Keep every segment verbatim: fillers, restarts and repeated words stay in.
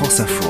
France Info.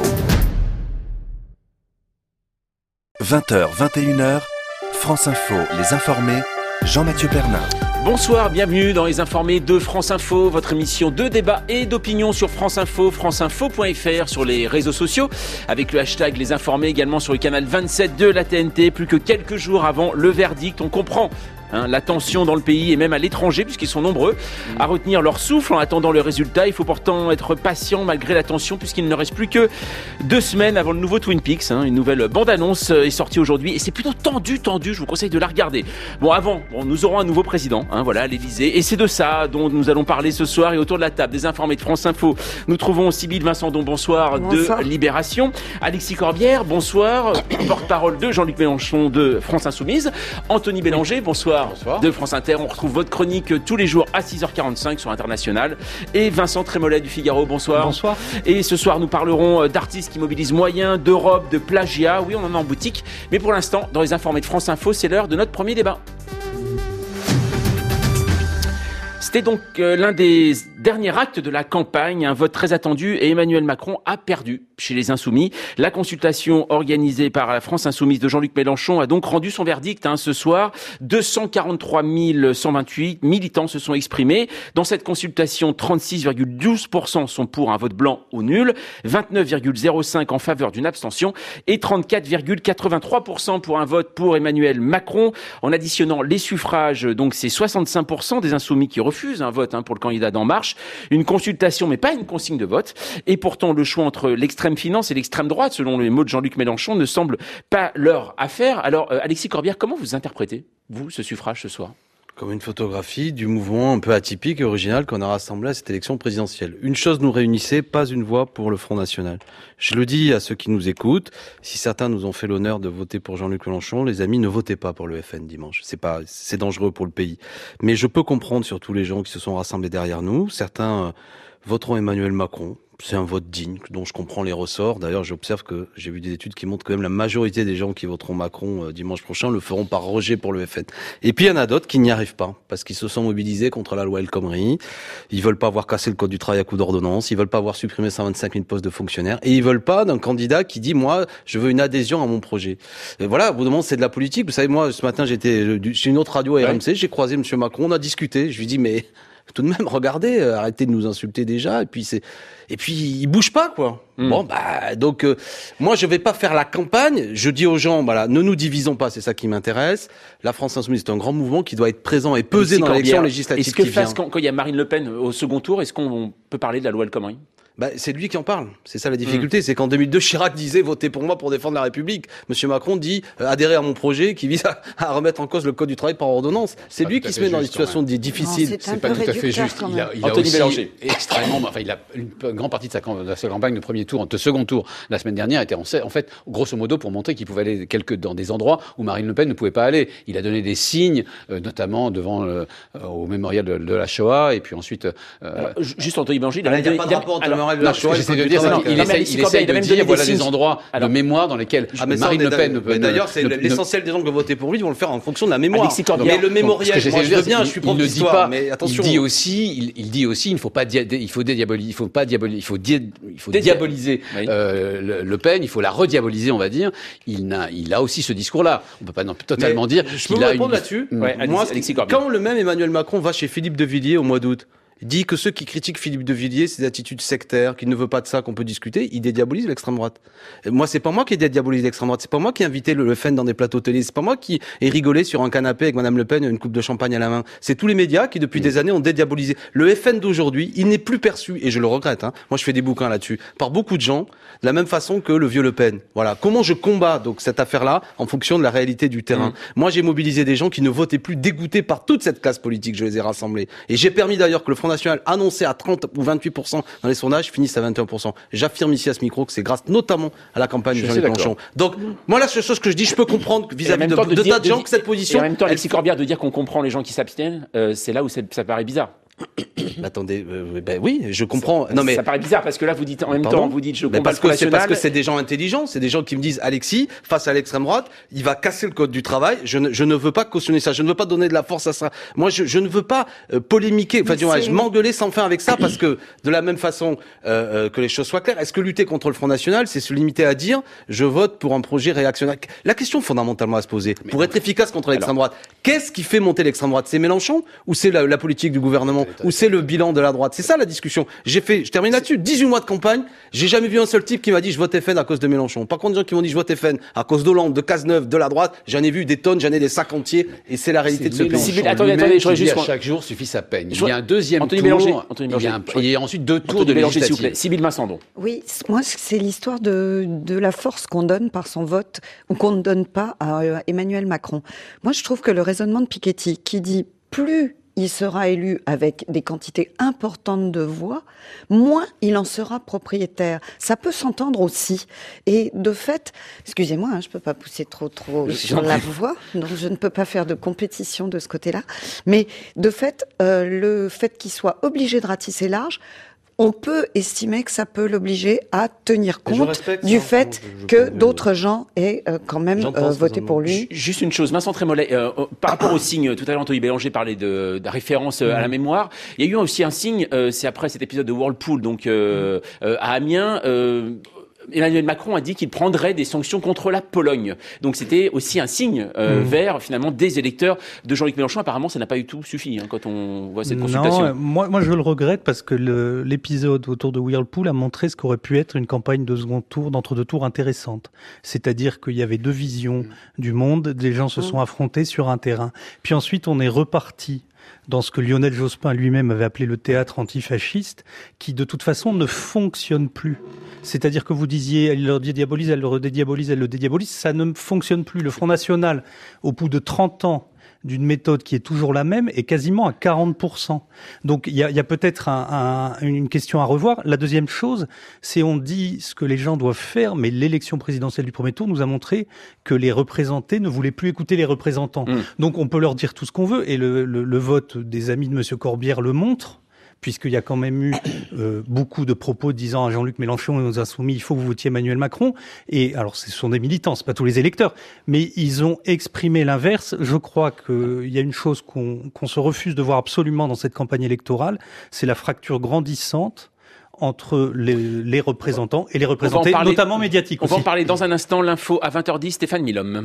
vingt heures, vingt et une heures, France Info, les informés, Jean-Mathieu Pernin. Bonsoir, bienvenue dans les informés de France Info, votre émission de débat et d'opinion sur France Info, franceinfo point f r, sur les réseaux sociaux, avec le hashtag Les Informés, également sur le canal vingt-sept de la T N T, plus que quelques jours avant le verdict. On comprend Hein, la tension dans le pays et même à l'étranger, puisqu'ils sont nombreux à retenir leur souffle en attendant le résultat. Il faut pourtant être patient malgré la tension, puisqu'il ne reste plus que deux semaines avant le nouveau Twin Peaks. Hein. Une nouvelle bande-annonce est sortie aujourd'hui et c'est plutôt tendu, tendu. Je vous conseille de la regarder. Bon, avant, bon, nous aurons un nouveau président, hein, voilà, à l'Élysée. Et c'est de ça dont nous allons parler ce soir. Et autour de la table des informés de France Info, nous trouvons Sybille Vincendon, bonsoir, bonsoir, de Libération. Alexis Corbière, bonsoir, porte-parole de Jean-Luc Mélenchon de France Insoumise. Anthony Bélanger, bonsoir. Bonsoir. De France Inter. On retrouve votre chronique tous les jours à six heures quarante-cinq sur International. Et Vincent Trémollet du Figaro, bonsoir. Bonsoir. Et ce soir, nous parlerons d'artistes qui mobilisent moyens, d'Europe, de plagiat. Oui, on en a en boutique. Mais pour l'instant, dans les informés de France Info, c'est l'heure de notre premier débat. C'était donc euh, l'un des derniers actes de la campagne, un vote très attendu et Emmanuel Macron a perdu chez les Insoumis. La consultation organisée par la France Insoumise de Jean-Luc Mélenchon a donc rendu son verdict hein, ce soir. deux cent quarante-trois mille cent vingt-huit militants se sont exprimés. Dans cette consultation, trente-six virgule douze pour cent sont pour un vote blanc ou nul, vingt-neuf virgule zéro cinq pour cent en faveur d'une abstention et trente-quatre virgule quatre-vingt-trois pour cent pour un vote pour Emmanuel Macron. En additionnant les suffrages, donc c'est soixante-cinq pour cent des Insoumis qui refusent un vote hein, pour le candidat d'En Marche. Une consultation, mais pas une consigne de vote. Et pourtant, le choix entre l'extrême finance et l'extrême droite, selon les mots de Jean-Luc Mélenchon, ne semble pas leur affaire. Alors, euh, Alexis Corbière, comment vous interprétez, vous, ce suffrage ce soir ? Comme une photographie du mouvement un peu atypique et original qu'on a rassemblé à cette élection présidentielle. Une chose nous réunissait, pas une voix pour le Front National. Je le dis à ceux qui nous écoutent, si certains nous ont fait l'honneur de voter pour Jean-Luc Mélenchon, les amis, ne votez pas pour le F N dimanche. C'est pas, c'est dangereux pour le pays. Mais je peux comprendre surtout les gens qui se sont rassemblés derrière nous. Certains euh, voteront Emmanuel Macron. C'est un vote digne, dont je comprends les ressorts. D'ailleurs, j'observe que j'ai vu des études qui montrent que même la majorité des gens qui voteront Macron euh, dimanche prochain le feront par rejet pour le F N. Et puis, il y en a d'autres qui n'y arrivent pas, parce qu'ils se sont mobilisés contre la loi El Khomri. Ils veulent pas avoir cassé le code du travail à coup d'ordonnance. Ils veulent pas avoir supprimé cent vingt-cinq mille postes de fonctionnaires. Et ils veulent pas d'un candidat qui dit, moi, je veux une adhésion à mon projet. Et voilà, au bout d'un moment, c'est de la politique. Vous savez, moi, ce matin, j'étais chez une autre radio à R M C, ouais. J'ai croisé M. Macron, on a discuté. Je lui dis, mais tout de même, regardez, euh, arrêtez de nous insulter déjà. Et puis c'est, et puis il bouge pas quoi. Mmh. Bon bah donc euh, moi je vais pas faire la campagne. Je dis aux gens, voilà, ne nous divisons pas, c'est ça qui m'intéresse. La France Insoumise c'est un grand mouvement qui doit être présent et peser dans l'élection législative. Est-ce que qui face vient. Quand, quand il y a Marine Le Pen au second tour, est-ce qu'on peut parler de la loi El Khomri ? Bah, c'est lui qui en parle. C'est ça la difficulté. Mmh. C'est qu'en deux mille deux, Chirac disait votez pour moi pour défendre la République. Monsieur Macron dit euh, adhérez à mon projet qui vise à, à remettre en cause le code du travail par ordonnance. C'est lui qui se met dans des situations difficiles. Non, c'est c'est pas tout à fait juste. Il a, il a aussi extrêmement, enfin, il a une, une grande partie de sa, de sa campagne de premier tour, de second tour, la semaine dernière était en, en fait, grosso modo, pour montrer qu'il pouvait aller quelque, dans des endroits où Marine Le Pen ne pouvait pas aller. Il a donné des signes, euh, notamment devant euh, au mémorial de, de la Shoah, et puis ensuite. Euh, alors, juste Anthony Bélanger, il n'y a pas de rapport entre le mémorial de la Shoah. De dire, non, il, essaie, il essaie de dire voilà des endroits alors, de mémoire dans lesquels ah, Marine Le Pen ne peut. D'ailleurs, c'est ne, l'essentiel des gens qui vont voter pour lui vont le faire en fonction de la mémoire. Mais le mémorial, bon, moi, je veux bien, il, je suis prof il d'histoire, mais attention. Il dit aussi, il, il dit aussi, il ne faut pas, dia, il faut dédiaboliser, il faut pas diaboliser, il faut, di, il faut diaboliser oui. euh, le, le Pen, il faut la rediaboliser, on va dire. Il n'a, il a aussi ce discours-là. On peut pas non, totalement mais dire. Je peux vous répondre une... là-dessus. Ouais, moi, quand le même Emmanuel Macron va chez Philippe de Villiers au mois d'août, dit que ceux qui critiquent Philippe de Villiers, ses attitudes sectaires, qu'il ne veut pas de ça, qu'on peut discuter, il dédiabolise l'extrême droite. Et moi, c'est pas moi qui ai dédiabolisé l'extrême droite, c'est pas moi qui ai invité le, le F N dans des plateaux télé, c'est pas moi qui ai rigolé sur un canapé avec Madame Le Pen, une coupe de champagne à la main. C'est tous les médias qui, depuis mmh. des années, ont dédiabolisé. Le F N d'aujourd'hui, il n'est plus perçu, et je le regrette, hein. Moi, je fais des bouquins là-dessus, par beaucoup de gens, de la même façon que le vieux Le Pen. Voilà. Comment je combats, donc, cette affaire-là, en fonction de la réalité du terrain. Mmh. Moi, j'ai mobilisé des gens qui ne votaient plus, dégoûtés par toute cette classe politique, je les ai rassemblés. Et j'ai permis d'ailleurs que le Front National annonçait à trente ou vingt-huit pour cent dans les sondages, finissent à vingt et un pour cent. J'affirme ici à ce micro que c'est grâce notamment à la campagne de Jean-Luc Mélenchon. Donc, moi, la seule chose que je dis, je peux comprendre vis-à-vis de, de, de, de tas de gens que cette position. Et en même temps, Alexis Corbière, de dire qu'on comprend les gens qui s'abstiennent, euh, c'est là où ça paraît bizarre. Attendez, euh, ben oui, je comprends. Ça, non mais ça paraît bizarre parce que là vous dites en même Pardon temps, vous dites je mais combat parce le Front que c'est National. parce que c'est des gens intelligents, c'est des gens qui me disent Alexis, face à l'extrême droite, il va casser le code du travail. Je ne, je ne veux pas cautionner ça, je ne veux pas donner de la force à ça. Moi, je, je ne veux pas euh, polémiquer, enfin, je m'engueuler sans fin avec ça parce que de la même façon euh, euh, que les choses soient claires, est-ce que lutter contre le Front National, c'est se limiter à dire je vote pour un projet réactionnaire? La question fondamentalement à se poser, mais pour être efficace contre l'extrême droite, qu'est-ce qui fait monter l'extrême droite? C'est Mélenchon ou c'est la, la politique du gouvernement ou c'est le bilan de la droite? C'est ça la discussion. J'ai fait, je termine là-dessus, dix-huit mois de campagne, j'ai jamais vu un seul type qui m'a dit je vote F N à cause de Mélenchon. Par contre, des gens qui m'ont dit je vote F N à cause d'Hollande, de Cazeneuve, de la droite, j'en ai vu des tonnes, j'en ai des sacs entiers et c'est la réalité de ce pays. Civil, attendez, attendez, je juste à chaque jour suffit sa peine. Il y a un deuxième Anthony tour, Bélanger, Anthony il y a, un, il y a ensuite deux tours Anthony de Bélanger, s'il vous législative. plaît. Sybille Vincendon. Oui, moi c'est l'histoire de, de la force qu'on donne par son vote ou qu'on ne donne pas à Emmanuel Macron. Moi je trouve que le raisonnement de Piketty qui dit plus il sera élu avec des quantités importantes de voix, moins il en sera propriétaire. Ça peut s'entendre aussi. Et de fait, excusez-moi, hein, je peux pas pousser trop trop sur la voix, donc je ne peux pas faire de compétition de ce côté-là. Mais de fait, euh, le fait qu'il soit obligé de ratisser large, on peut estimer que ça peut l'obliger à tenir compte du fait je, je que d'autres gens aient euh, quand même euh, voté pour lui. Juste une chose, Vincent Trémollet, euh, par rapport au signe, tout à l'heure Anthony Bélanger parlait de, de référence euh, à la mémoire, il y a eu aussi un signe, euh, c'est après cet épisode de Whirlpool, donc euh, euh, à Amiens, euh, Emmanuel Macron a dit qu'il prendrait des sanctions contre la Pologne. Donc c'était aussi un signe euh, mmh. vers finalement des électeurs de Jean-Luc Mélenchon. Apparemment, ça n'a pas du tout suffi hein, quand on voit cette consultation. Non, moi, moi je le regrette parce que le, l'épisode autour de Whirlpool a montré ce qu'aurait pu être une campagne de second tour, d'entre-deux tours intéressante. C'est-à-dire qu'il y avait deux visions mmh. du monde, des gens se mmh. sont affrontés sur un terrain. Puis ensuite, on est reparti dans ce que Lionel Jospin lui-même avait appelé le théâtre antifasciste, qui de toute façon ne fonctionne plus. C'est-à-dire que vous disiez, elle le dédiabolise, elle le redédiabolise, elle le dédiabolise, ça ne fonctionne plus. Le Front National, au bout de trente ans, d'une méthode qui est toujours la même est quasiment à quarante pour cent. Donc il y a, y a peut-être un, un, une question à revoir. La deuxième chose, c'est on dit ce que les gens doivent faire, mais l'élection présidentielle du premier tour nous a montré que les représentés ne voulaient plus écouter les représentants. Mmh. Donc on peut leur dire tout ce qu'on veut, et le, le, le vote des amis de M. Corbière le montre, puisqu'il y a quand même eu euh, beaucoup de propos disant à Jean-Luc Mélenchon et aux Insoumis, il faut que vous votiez Emmanuel Macron. Et alors, ce sont des militants, c'est pas tous les électeurs, mais ils ont exprimé l'inverse. Je crois qu'il y a une chose qu'on, qu'on se refuse de voir absolument dans cette campagne électorale, c'est la fracture grandissante entre les, les représentants et les représentés, parler, notamment médiatiques on aussi. On va en parler dans un instant. L'info à vingt heures dix, Stéphane Milhomme.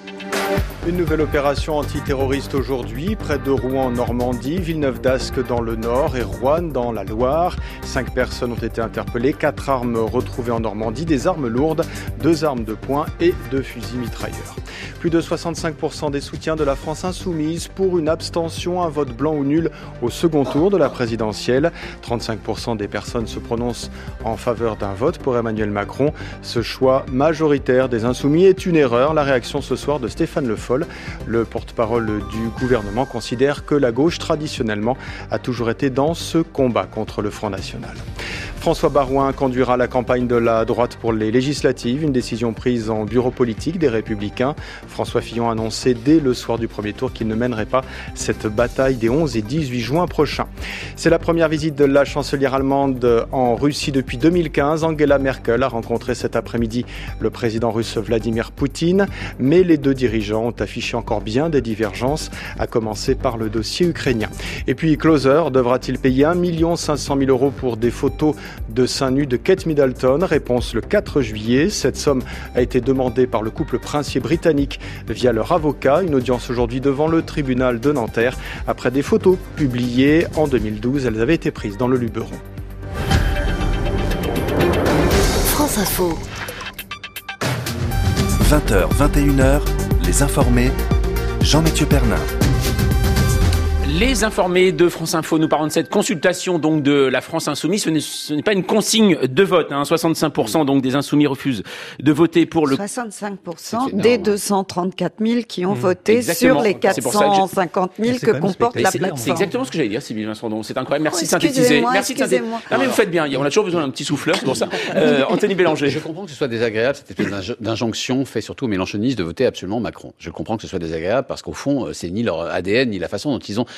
Une nouvelle opération antiterroriste aujourd'hui, près de Rouen en Normandie, Villeneuve-d'Ascq dans le Nord et Roanne dans la Loire. Cinq personnes ont été interpellées, quatre armes retrouvées en Normandie, des armes lourdes, deux armes de poing et deux fusils mitrailleurs. Plus de soixante-cinq pour cent des soutiens de la France insoumise pour une abstention, un vote blanc ou nul au second tour de la présidentielle. trente-cinq pour cent des personnes se prononcent en faveur d'un vote pour Emmanuel Macron. Ce choix majoritaire des insoumis est une erreur. La réaction ce soir de Stéphane Le Foll, le porte-parole du gouvernement, considère que la gauche, traditionnellement, a toujours été dans ce combat contre le Front National. François Baroin conduira la campagne de la droite pour les législatives, une décision prise en bureau politique des Républicains. François Fillon a annoncé dès le soir du premier tour qu'il ne mènerait pas cette bataille des onze et dix-huit juin prochains. C'est la première visite de la chancelière allemande en Russie depuis deux mille quinze. Angela Merkel a rencontré cet après-midi le président russe Vladimir Poutine, mais les deux dirigeants ont affiché encore bien des divergences, à commencer par le dossier ukrainien. Et puis Closer devra-t-il payer un million cinq cent mille euros pour des photos de seins nus de Kate Middleton? Réponse le quatre juillet. Cette somme a été demandée par le couple princier britannique via leur avocat. Une audience aujourd'hui devant le tribunal de Nanterre après des photos publiées en deux mille douze. Elles avaient été prises dans le Luberon. France Info. vingt heures, vingt et une heures, les informés, Jean-Mathieu Pernin. Les informés de France Info, nous parlons de cette consultation donc de la France Insoumise. Ce n'est, ce n'est pas une consigne de vote. Hein. soixante-cinq pour cent donc des Insoumis refusent de voter pour le... soixante-cinq pour cent des deux cent trente-quatre mille qui ont mmh. voté Exactement. Sur les quatre cent cinquante mille que, que comporte la plateforme. C'est exactement ce que j'allais dire, Sybille Vincendon. C'est incroyable. Merci oh, de synthétiser. Merci de synthétiser. Non mais vous faites bien. On a toujours besoin d'un petit souffleur, c'est pour ça. Euh, Anthony Bélanger. Je comprends que ce soit désagréable, cette espèce d'injonction fait surtout aux mélenchonistes de voter absolument Macron. Je comprends que ce soit désagréable parce qu'au fond, c'est ni leur A D N, ni la façon dont ils ont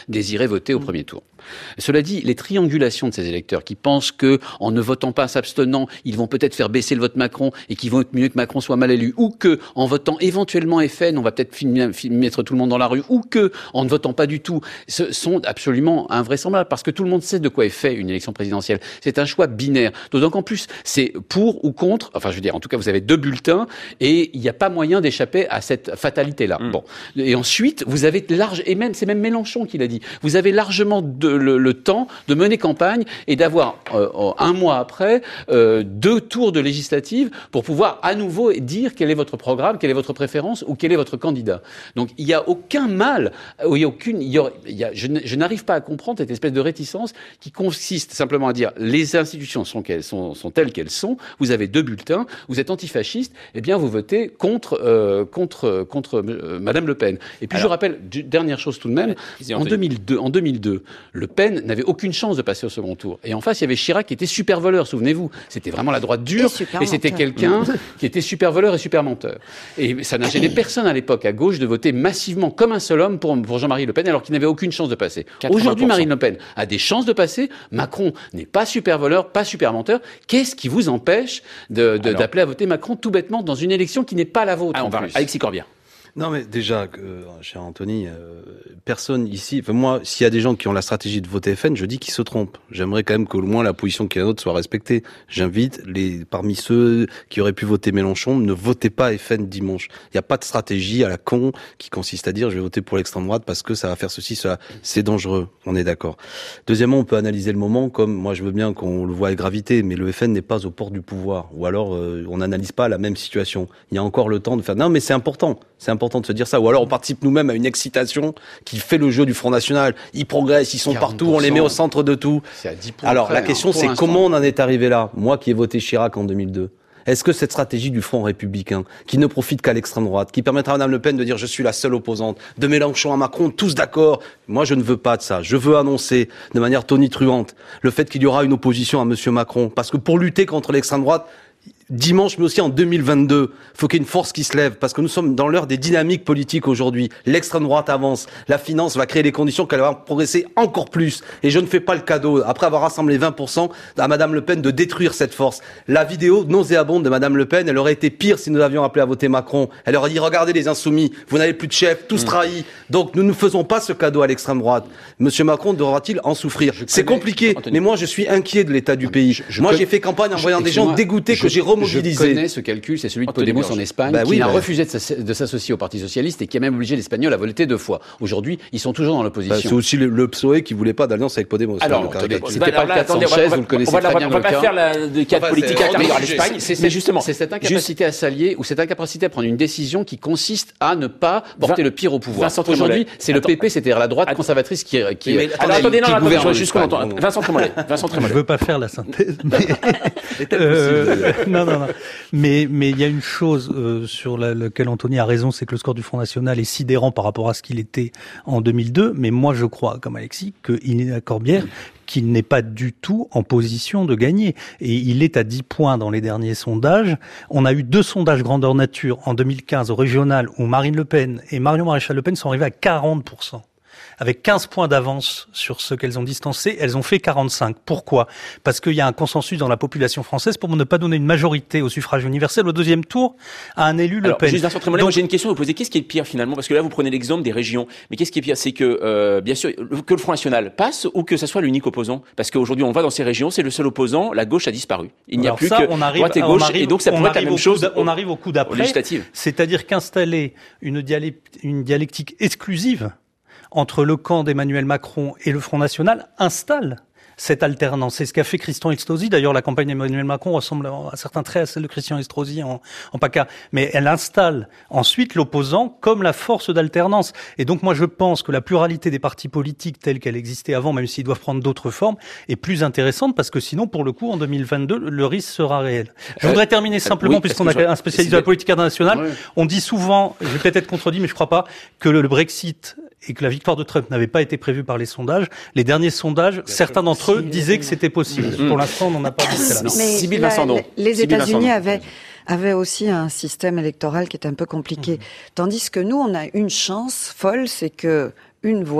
désiraient voter au premier tour. Cela dit, les triangulations de ces électeurs qui pensent que, en ne votant pas, s'abstenant, ils vont peut-être faire baisser le vote Macron et qu'il vaut mieux que Macron soit mal élu, ou que, en votant éventuellement F N, on va peut-être mettre tout le monde dans la rue, ou que, en ne votant pas du tout, ce sont absolument invraisemblables, parce que tout le monde sait de quoi est fait une élection présidentielle. C'est un choix binaire. D'autant qu'en plus, c'est pour ou contre, enfin je veux dire, en tout cas vous avez deux bulletins, et il n'y a pas moyen d'échapper à cette fatalité-là. Mmh. Bon. Et ensuite, vous avez large, et même, c'est même Mélenchon qui l'a dit, vous avez largement de Le, le temps de mener campagne et d'avoir euh, un mois après euh, deux tours de législatives pour pouvoir à nouveau dire quel est votre programme, quelle est votre préférence ou quel est votre candidat. Donc il n'y a aucun mal, il y a aucune, il y a, il y a, je, je n'arrive pas à comprendre cette espèce de réticence qui consiste simplement à dire les institutions sont, qu'elles sont, sont telles qu'elles sont, vous avez deux bulletins, vous êtes antifasciste, eh bien vous votez contre, euh, contre, contre euh, Madame Le Pen. Et puis Alors, je rappelle, dernière chose tout de même, en deux mille deux, en deux mille deux, Le Pen n'avait aucune chance de passer au second tour. Et en face, il y avait Chirac qui était super voleur, souvenez-vous. C'était vraiment la droite dure. Et, et c'était quelqu'un qui était super voleur et super menteur. Et ça n'a gêné personne à l'époque, à gauche, de voter massivement comme un seul homme pour, pour Jean-Marie Le Pen, alors qu'il n'avait aucune chance de passer. Aujourd'hui, Marine Le Pen a des chances de passer. Macron n'est pas super voleur, pas super menteur. Qu'est-ce qui vous empêche de, de, alors, d'appeler à voter Macron tout bêtement dans une élection qui n'est pas la vôtre? Ah, on va, Alexis Corbière. Non, mais déjà, euh, cher Anthony, euh, personne ici, enfin moi, s'il y a des gens qui ont la stratégie de voter F N, je dis qu'ils se trompent. J'aimerais quand même qu'au moins la position qui est la nôtre soit respectée. J'invite les, parmi ceux qui auraient pu voter Mélenchon, ne votez pas F N dimanche. Il n'y a pas de stratégie à la con qui consiste à dire je vais voter pour l'extrême droite parce que ça va faire ceci, cela. C'est dangereux. On est d'accord. Deuxièmement, on peut analyser le moment comme, moi je veux bien qu'on le voit avec gravité, mais le F N n'est pas aux portes du pouvoir. Ou alors, euh, on n'analyse pas la même situation. Il y a encore le temps de faire, non, mais c'est important. C'est important de se dire ça. Ou alors on participe nous-mêmes à une excitation qui fait le jeu du Front National. Ils progressent, ils sont partout, on les met au centre de tout. C'est à dix points alors près, la question hein, c'est l'instant. Comment on en est arrivé là? Moi qui ai voté Chirac en deux mille deux. Est-ce que cette stratégie du Front républicain, qui ne profite qu'à l'extrême droite, qui permettra à Mme Le Pen de dire je suis la seule opposante, de Mélenchon à Macron, tous d'accord? Moi je ne veux pas de ça. Je veux annoncer de manière tonitruante le fait qu'il y aura une opposition à M. Macron. Parce que pour lutter contre l'extrême droite, dimanche, mais aussi en deux mille vingt-deux, il faut qu'il y ait une force qui se lève, parce que nous sommes dans l'heure des dynamiques politiques aujourd'hui. L'extrême droite avance, la finance va créer les conditions qu'elle va progresser encore plus. Et je ne fais pas le cadeau, après avoir rassemblé vingt pour cent, à Madame Le Pen de détruire cette force. La vidéo nauséabonde de Madame Le Pen, elle aurait été pire si nous avions appelé à voter Macron. Elle aurait dit, regardez les insoumis, vous n'avez plus de chef, tous mmh. trahis. Donc nous ne faisons pas ce cadeau à l'extrême droite. Monsieur Macron devra-t-il en souffrir? C'est compliqué, Anthony. Mais moi je suis inquiet de l'état du pays. Je, je moi j'ai fait campagne en voyant des gens dégoûtés que j'ai remobilisés. Je connais ce calcul, c'est celui de Podemos en Espagne, bah oui, qui bah a refusé de s'associer au Parti Socialiste et qui a même obligé l'Espagnol à voter deux fois. Aujourd'hui, ils sont toujours dans l'opposition. Bah, c'est aussi le, le P S O E qui voulait pas d'alliance avec Podemos. Alors, attendez, c'était pas le cas de Sanchez, vous le connaissez très bien. On va pas faire le cas de politique intérieure à l'Espagne, mais justement. C'est cette incapacité à s'allier ou cette incapacité à prendre une décision qui consiste à ne pas porter le pire au pouvoir. Aujourd'hui, c'est le P P, c'est-à-dire la droite conservatrice qui qui Alors attendez, non, attendez, je veux juste qu'on entende. Vincent Trémollet. Vincent Trémollet. Je veux pas faire la synthèse, mais non, non, non. Mais mais il y a une chose euh, sur la, laquelle Anthony a raison, c'est que le score du Front National est sidérant par rapport à ce qu'il était en deux mille deux. Mais moi, je crois, comme Alexis, qu'il est à Corbière qu'il n'est pas du tout en position de gagner. Et il est à dix points dans les derniers sondages. On a eu deux sondages grandeur nature en deux mille quinze au régional où Marine Le Pen et Marion Maréchal Le Pen sont arrivés à quarante pour cent. Avec quinze points d'avance sur ce qu'elles ont distancé, elles ont fait quarante-cinq. Pourquoi? Parce qu'il y a un consensus dans la population française pour ne pas donner une majorité au suffrage universel au deuxième tour à un élu Le Alors, Pen. Juste Vincent Trémollet, moi j'ai une question à vous poser. Qu'est-ce qui est le pire finalement? Parce que là vous prenez l'exemple des régions. Mais qu'est-ce qui est pire? C'est que, euh, bien sûr, que le Front National passe ou que ça soit l'unique opposant? Parce qu'aujourd'hui on va dans ces régions, c'est le seul opposant, la gauche a disparu. Il n'y a Alors plus ça, que on arrive, droite et gauche, arrive, et donc ça pourrait être la même chose. On arrive au coup d'après, c'est-à-dire qu'installer une, une dialectique exclusive entre le camp d'Emmanuel Macron et le Front National installe cette alternance. C'est ce qu'a fait Christian Estrosi. D'ailleurs, la campagne d'Emmanuel Macron ressemble à certains traits à celle de Christian Estrosi en, en PACA. Mais elle installe ensuite l'opposant comme la force d'alternance. Et donc, moi, je pense que la pluralité des partis politiques telle qu'elle existait avant, même s'ils doivent prendre d'autres formes, est plus intéressante parce que sinon, pour le coup, en deux mille vingt-deux, le risque sera réel. Je voudrais terminer simplement, oui, puisqu'on a un spécialiste de la politique internationale. Oui. On dit souvent, je vais peut-être être contredit, mais je crois pas, que le, le Brexit et que la victoire de Trump n'avait pas été prévue par les sondages. Les derniers sondages, Bien certains sûr. d'entre eux disaient que c'était possible. Mmh. Pour l'instant, on n'en a pas vu là. Mais la, les États-Unis avaient, avaient aussi un système électoral qui était un peu compliqué. Mmh. Tandis que nous, on a une chance folle, c'est que une voix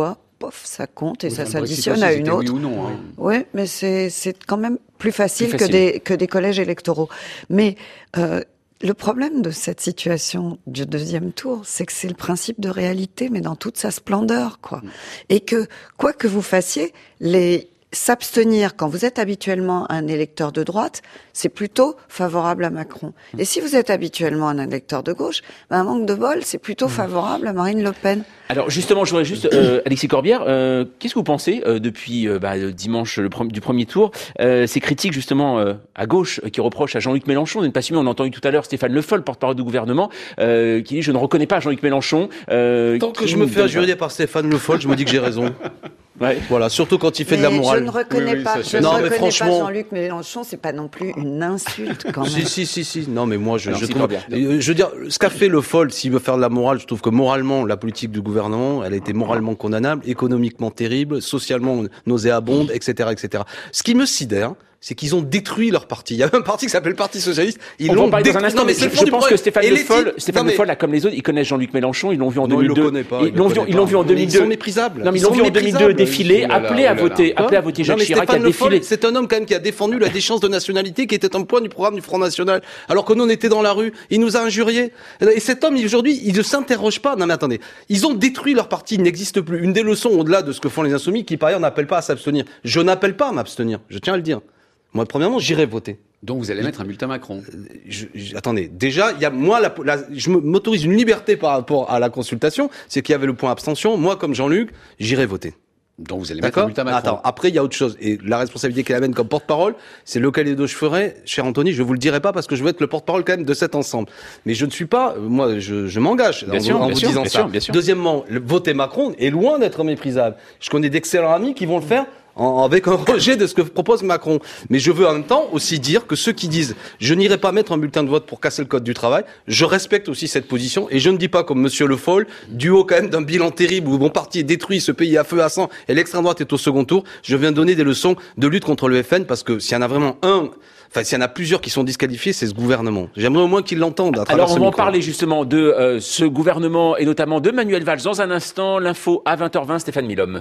pof, ça compte et oui, ça s'additionne à une autre. Oui ou non. Hein. Oui, mais c'est, c'est quand même plus facile, plus facile. que des, que des collèges électoraux. Mais, euh, le problème de cette situation du deuxième tour, c'est que c'est le principe de réalité, mais dans toute sa splendeur, quoi. Mmh. Et que, quoi que vous fassiez, les, s'abstenir quand vous êtes habituellement un électeur de droite, c'est plutôt favorable à Macron. Et si vous êtes habituellement un électeur de gauche, ben un manque de bol, c'est plutôt favorable à Marine Le Pen. Alors justement, je voudrais juste, euh, Alexis Corbière, euh, qu'est-ce que vous pensez euh, depuis euh, bah, dimanche le pre- du premier tour, euh, ces critiques justement euh, à gauche euh, qui reprochent à Jean-Luc Mélenchon de ne pas suivre. On a entendu tout à l'heure Stéphane Le Foll, porte-parole du gouvernement, euh, qui dit je ne reconnais pas Jean-Luc Mélenchon. Euh, Tant que je me fais injurier par Stéphane Le Foll, je me dis que j'ai raison. Ouais. Voilà, surtout quand il fait mais de la morale. Je ne reconnais oui, oui, pas, je ne non, reconnais mais franchement... pas Jean-Luc Mélenchon, c'est pas non plus une insulte quand même. Si, si, si, si. Non, mais moi, je, Alors, je si trouve, euh, je veux dire, ce qu'a fait Le Foll, s'il veut faire de la morale, je trouve que moralement, la politique du gouvernement, elle a été moralement condamnable, économiquement terrible, socialement nauséabonde, et cetera, et cetera. Ce qui me sidère, c'est qu'ils ont détruit leur parti. Il y avait un parti qui s'appelle le Parti Socialiste. Ils On l'ont va en parler détruit. dans un instant, Non, mais c'est je, le fond je pense que Stéphane Le Foll, Stéphane Le Foll, là, comme les autres, ils connaissent Jean-Luc Mélenchon, ils l'ont vu en non, deux mille deux. Ils le connaissent pas. Ils l'ont vu, ils l'ont vu en deux mille deux. Ils sont méprisables. Non, mais ils l'ont vu en deux mille deux défiler, appelé à voter, appelé à voter Jacques Chirac, à défiler. C'est un homme quand même qui a défendu la déchéance de nationalité, qui était un point du programme du Front National. Alors que nous, on était dans la rue, il nous a injuriés. Et cet homme, aujourd'hui, il ne s'interroge pas. Non, mais attendez, ils ont détruit leur parti, il n'existe plus. Une des leçons au-delà de ce que font les insoumis, qui par ailleurs n'appellent pas à s'abstenir. Je n'appelle pas à m'abstenir. Je tiens à le dire. Moi, premièrement, j'irai voter. Donc vous allez mettre un bulletin Macron. Je, je, attendez, déjà, il y a moi, la, la, je m'autorise une liberté par rapport à la consultation, c'est qu'il y avait le point abstention. Moi, comme Jean-Luc, j'irai voter. Donc vous allez mettre un bulletin Macron. Attends, après il y a autre chose. Et la responsabilité qu'elle amène comme porte-parole, c'est lequel des deux je ferai, cher Anthony, je vous le dirai pas parce que je veux être le porte-parole quand même de cet ensemble. Mais je ne suis pas, moi, je, je m'engage en, sûr, en bien vous sûr, disant bien ça. sûr, bien sûr. Deuxièmement, le, voter Macron est loin d'être méprisable. Je connais d'excellents amis qui vont le faire En, avec un rejet de ce que propose Macron. Mais je veux en même temps aussi dire que ceux qui disent « je n'irai pas mettre un bulletin de vote pour casser le code du travail », je respecte aussi cette position et je ne dis pas comme Monsieur Le Foll, du haut quand même d'un bilan terrible où mon parti est détruit, ce pays à feu à sang et l'extrême droite est au second tour, je viens donner des leçons de lutte contre le F N parce que s'il y en a vraiment un... Enfin, s'il y en a plusieurs qui sont disqualifiés, c'est ce gouvernement. J'aimerais au moins qu'ils l'entendent à travers Alors, on ce va en micro. parler justement de euh, ce gouvernement et notamment de Manuel Valls dans un instant. L'info à vingt heures vingt, Stéphane Milhomme.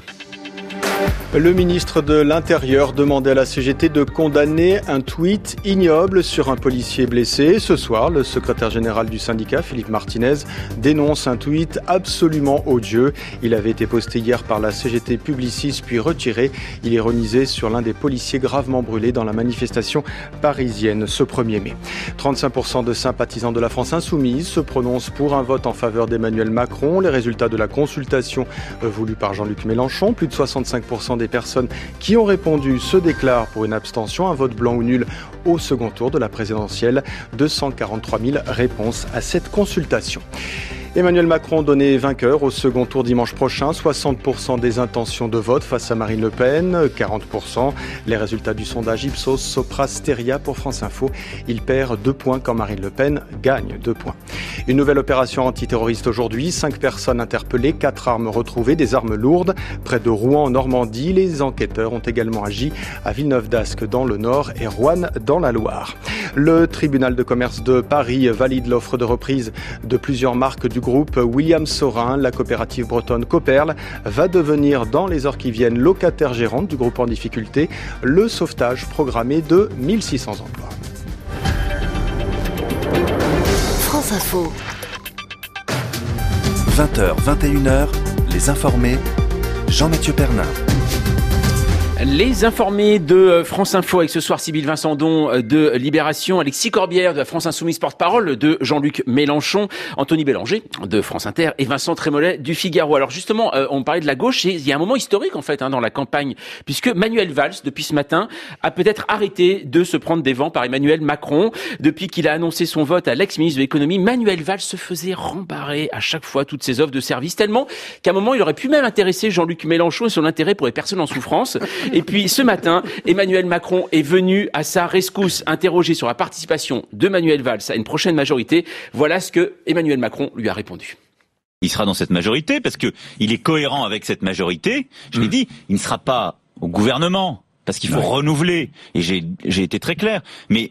Le ministre de l'Intérieur demandait à la C G T de condamner un tweet ignoble sur un policier blessé. Ce soir, le secrétaire général du syndicat, Philippe Martinez, dénonce un tweet absolument odieux. Il avait été posté hier par la C G T Publicis puis retiré. Il ironisait sur l'un des policiers gravement brûlés dans la manifestation parisienne ce premier mai. trente-cinq pour cent de sympathisants de la France Insoumise se prononcent pour un vote en faveur d'Emmanuel Macron. Les résultats de la consultation voulue par Jean-Luc Mélenchon, plus de soixante-cinq pour cent des personnes qui ont répondu se déclarent pour une abstention, un vote blanc ou nul au second tour de la présidentielle. deux cent quarante-trois mille réponses à cette consultation. Emmanuel Macron donné vainqueur au second tour dimanche prochain, soixante pour cent des intentions de vote face à Marine Le Pen, quarante pour cent. Les résultats du sondage Ipsos Sopra Steria pour France Info. Il perd deux points quand Marine Le Pen gagne deux points. Une nouvelle opération antiterroriste aujourd'hui, cinq personnes interpellées, quatre armes retrouvées, des armes lourdes. Près de Rouen en Normandie, les enquêteurs ont également agi à Villeneuve-d'Ascq dans le Nord et Roanne dans la Loire. Le tribunal de commerce de Paris valide l'offre de reprise de plusieurs marques du groupe William Saurin. La coopérative bretonne Coperle va devenir dans les heures qui viennent locataire gérante du groupe en difficulté. Le sauvetage programmé de mille six cents emplois. France Info. vingt heures, vingt et une heures, les informés, Jean-Mathieu Pernin. Les informés de France Info avec ce soir Sybille Vincendon de Libération, Alexis Corbière de la France Insoumise porte-parole, de Jean-Luc Mélenchon, Anthony Bélanger de France Inter et Vincent Trémollet du Figaro. Alors justement, euh, on parlait de la gauche et il y a un moment historique en fait hein, dans la campagne puisque Manuel Valls, depuis ce matin, a peut-être arrêté de se prendre des vents par Emmanuel Macron. Depuis qu'il a annoncé son vote à l'ex-ministre de l'économie, Manuel Valls se faisait rembarrer à chaque fois toutes ses offres de services tellement qu'à un moment il aurait pu même intéresser Jean-Luc Mélenchon et son intérêt pour les personnes en souffrance. Et puis ce matin, Emmanuel Macron est venu à sa rescousse, interrogé sur la participation de Manuel Valls à une prochaine majorité. Voilà ce que Emmanuel Macron lui a répondu. Il sera dans cette majorité parce que il est cohérent avec cette majorité. Je l'ai mmh. dit, il ne sera pas au gouvernement parce qu'il faut ouais. renouveler. Et j'ai, j'ai été très clair. Mais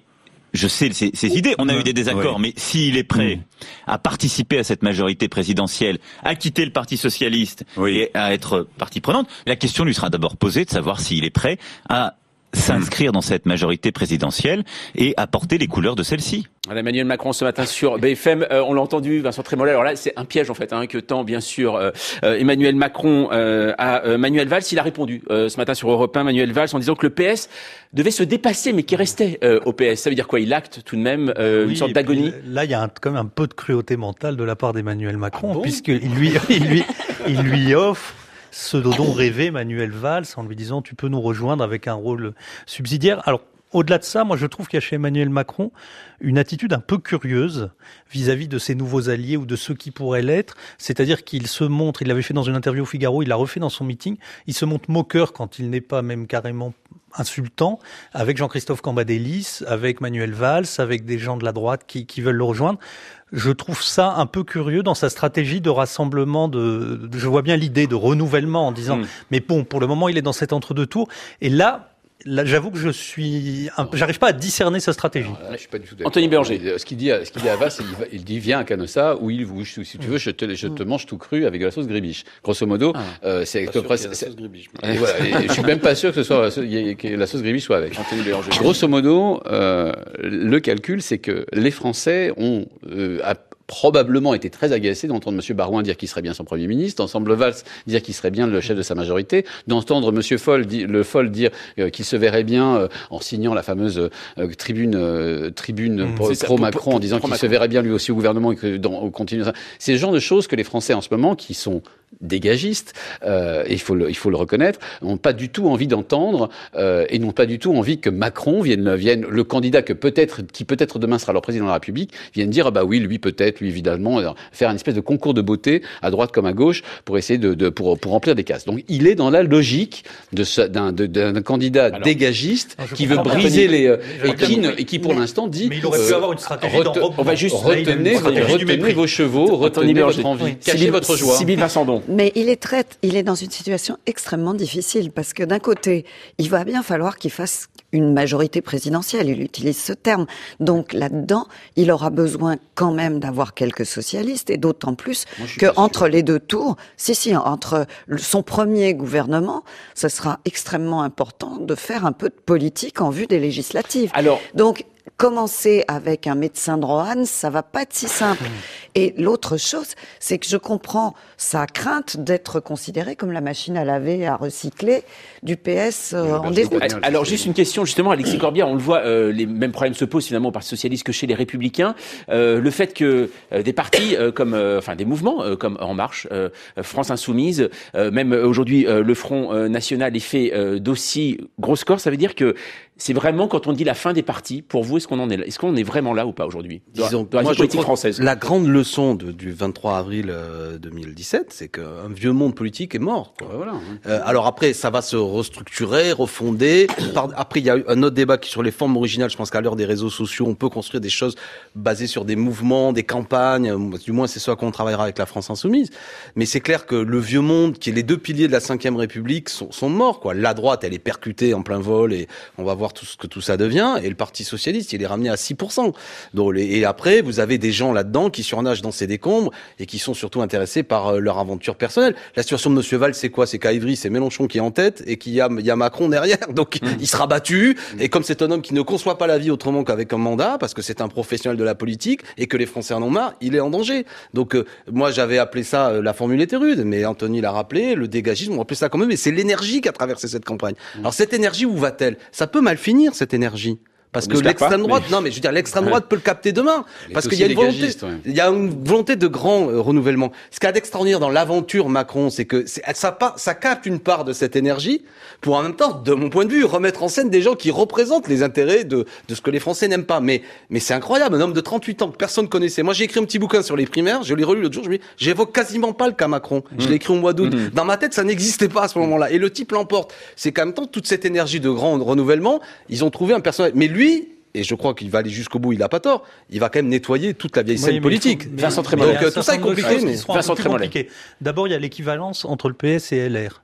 je sais ses, ses idées, on a eu des désaccords, oui. mais s'il est prêt mmh. à participer à cette majorité présidentielle, à quitter le Parti socialiste oui. et à être partie prenante, la question lui sera d'abord posée de savoir s'il est prêt à s'inscrire dans cette majorité présidentielle et à porter les couleurs de celle-ci. Voilà, Emmanuel Macron ce matin sur B F M, euh, on l'a entendu, Vincent Trémollet. Alors là, c'est un piège en fait, hein, que tend bien sûr euh, euh, Emmanuel Macron euh, à euh, Manuel Valls. Il a répondu euh, ce matin sur Europe un, Manuel Valls, en disant que le P S devait se dépasser, mais qu'il restait euh, au P S. Ça veut dire quoi? Il acte tout de même euh, oui, une sorte d'agonie. Là, il y a un, quand même un peu de cruauté mentale de la part d'Emmanuel Macron, ah bon puisqu'il lui, il lui, il lui offre ce dont rêvait Manuel Valls en lui disant tu peux nous rejoindre avec un rôle subsidiaire. Alors, au-delà de ça, moi je trouve qu'il y a chez Emmanuel Macron une attitude un peu curieuse vis-à-vis de ses nouveaux alliés ou de ceux qui pourraient l'être. C'est-à-dire qu'il se montre, il l'avait fait dans une interview au Figaro, il l'a refait dans son meeting, il se montre moqueur quand il n'est pas même carrément insultant, avec Jean-Christophe Cambadélis, avec Manuel Valls, avec des gens de la droite qui, qui veulent le rejoindre. Je trouve ça un peu curieux dans sa stratégie de rassemblement, de, de je vois bien l'idée de renouvellement en disant, mmh. mais bon, pour le moment, il est dans cet entre-deux tours. Et là, Là, j'avoue que je suis, un peu, j'arrive pas à discerner sa stratégie. Là, je suis pas du tout d'accord. Anthony Berger. Ce qu'il dit, à, ce qu'il dit à Valls, il, il dit viens à Canossa où il vous, si tu veux, je te, je te mange tout cru avec de la sauce gribiche. Grosso modo, ah, euh, c'est à peu près. La sauce gribiche. Et voilà, et je suis même pas sûr que ce soit que la sauce gribiche soit avec. Anthony Berger. Grosso modo, euh, le calcul, c'est que les Français ont euh, probablement été très agacé d'entendre M. Barouin dire qu'il serait bien son Premier ministre, d'entendre Valls dire qu'il serait bien le chef de sa majorité, d'entendre M. Foll, le Foll dire euh, qu'il se verrait bien euh, en signant la fameuse euh, tribune, euh, tribune mmh, pro, pro Macron, en disant qu'il se verrait bien lui aussi au gouvernement et que dans, on continue ça. C'est le genre de choses que les Français en ce moment, qui sont dégagistes, euh, et il faut le, il faut le reconnaître, n'ont pas du tout envie d'entendre euh, et n'ont pas du tout envie que Macron vienne, vienne le candidat que peut-être, qui peut-être demain sera leur président de la République, vienne dire ah bah oui, lui peut-être, lui évidemment, faire une espèce de concours de beauté à droite comme à gauche pour essayer de, de pour, pour remplir des cases. Donc il est dans la logique de ce, d'un, de, d'un candidat Alors, dégagiste qui veut briser les euh, et qui, ne, et qui pour l'instant dit mais il aurait euh, pu avoir une stratégie rete, on va juste retenez, retenez vos chevaux, retenez votre envie, oui. cachez Sybille, votre joie. Sybille Vincendon. Mais il est très, il est dans une situation extrêmement difficile parce que d'un côté, il va bien falloir qu'il fasse une majorité présidentielle. Il utilise ce terme. Donc là-dedans, il aura besoin quand même d'avoir quelques socialistes et d'autant plus que entre les deux tours, si si, entre son premier gouvernement, ce sera extrêmement important de faire un peu de politique en vue des législatives. Alors, donc commencer avec un médecin de Roanne, ça va pas être si simple. Et l'autre chose, c'est que je comprends sa crainte d'être considéré comme la machine à laver, à recycler du P S euh, en déroute. Alors juste une question justement, Alexis Corbière, on le voit, euh, les mêmes problèmes se posent finalement au Parti socialiste que chez les Républicains. Euh, le fait que euh, des partis euh, comme, euh, enfin des mouvements euh, comme En Marche, euh, France Insoumise, euh, même aujourd'hui euh, le Front euh, National est fait euh, d'aussi gros scores, ça veut dire que c'est vraiment quand on dit la fin des partis, pour vous, est-ce qu'on en est là? Est-ce qu'on est vraiment là ou pas aujourd'hui? Disons, dans la moi, politique française. La grande leçon de, du vingt-trois avril euh, deux mille dix-sept, c'est qu'un vieux monde politique est mort. Quoi. Voilà. Euh, alors après, ça va se restructurer, refonder. Par, après, il y a eu un autre débat qui sur les formes originales. Je pense qu'à l'heure des réseaux sociaux, on peut construire des choses basées sur des mouvements, des campagnes. Du moins, c'est ce à quoi on travaillera avec la France Insoumise. Mais c'est clair que le vieux monde, qui est les deux piliers de la cinquième République, sont, sont morts. Quoi. La droite, elle est percutée en plein vol et on va voir tout ce que tout ça devient, et le Parti socialiste, il est ramené à six pour cent. Donc, et après, vous avez des gens là-dedans qui surnagent dans ces décombres et qui sont surtout intéressés par leur aventure personnelle. La situation de Monsieur Valls, c'est quoi? C'est qu'à Ivry, c'est Mélenchon qui est en tête et qu'il y a, il y a Macron derrière. Donc, mmh. il sera battu. Mmh. Et comme c'est un homme qui ne conçoit pas la vie autrement qu'avec un mandat, parce que c'est un professionnel de la politique et que les Français en ont marre, il est en danger. Donc, euh, moi, j'avais appelé ça, euh, la formule était rude, mais Anthony l'a rappelé, le dégagisme, on va appeler ça quand même, mais c'est l'énergie qui a traversé cette campagne. Mmh. Alors, cette énergie, où va-t-elle? Ça peut mal finir, cette énergie. Parce on que l'extrême droite, mais... non mais je veux dire l'extrême droite ouais. peut le capter demain, mais parce qu'il y a une volonté, ouais. il y a une volonté de grand euh, renouvellement. Ce qu'il y a d'extraordinaire dans l'aventure Macron, c'est que c'est, ça, ça capte une part de cette énergie pour en même temps, de mon point de vue, remettre en scène des gens qui représentent les intérêts de, de ce que les Français n'aiment pas. Mais, mais c'est incroyable, un homme de trente-huit ans que personne connaissait. Moi j'ai écrit un petit bouquin sur les primaires, je l'ai relu l'autre jour, je me dis, j'évoque quasiment pas le cas Macron. Mmh. Je l'ai écrit au mois d'août. Mmh. Dans ma tête, ça n'existait pas à ce moment-là. Et le type l'emporte. C'est qu'en même temps, toute cette énergie de grand renouvellement, ils ont trouvé un personnage. Mais lui, et je crois qu'il va aller jusqu'au bout, il a pas tort, il va quand même nettoyer toute la vieille scène oui, politique. Mais Vincent Trémollet. Donc tout ça est compliqué. Mais... Vincent Trémollet. D'abord, il y a l'équivalence entre le P S et L R.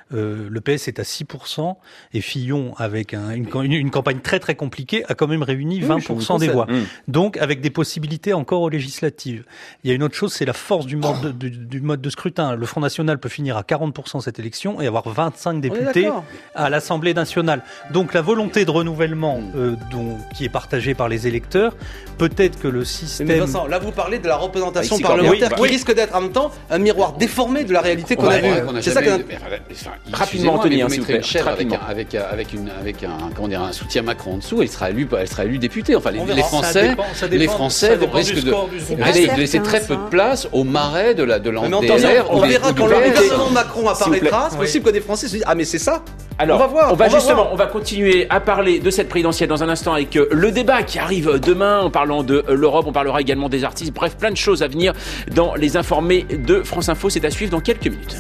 Euh, le P S est à six pour cent et Fillon, avec un, une, une, une campagne très très compliquée, a quand même réuni vingt pour cent oui, des voix. Mmh. Donc avec des possibilités encore aux législatives. Il y a une autre chose, c'est la force du mode, oh. de, du, du mode de scrutin. Le Front National peut finir à quarante pour cent cette élection et avoir vingt-cinq députés à l'Assemblée nationale. Donc la volonté de renouvellement euh, dont, qui est partagée par les électeurs, peut-être que le système... Mais Vincent, là vous parlez de la représentation ah, parlementaire oui, qui oui. risque d'être en même temps un miroir déformé de la réalité qu'on ouais, a vue. Ouais, c'est ça que... Rapidement, Anthony, vous mettrez une chèvre avec un, avec, avec, une, avec un, comment dire, un soutien Macron en dessous, elle sera élue, elle sera élue députée. Enfin, les, les Français, ça dépend, ça dépend, les Français vont risquer de, de laisser très peu de place au marais de la de l'A N D R. On verra quand le gouvernement Macron apparaîtra, c'est possible que des Français se disent ah mais c'est ça. Alors, on va voir. On va on justement, va voir. on va continuer à parler de cette présidentielle dans un instant avec le débat qui arrive demain en parlant de l'Europe. On parlera également des artistes. Bref, plein de choses à venir dans les informés de France Info. C'est à suivre dans quelques minutes.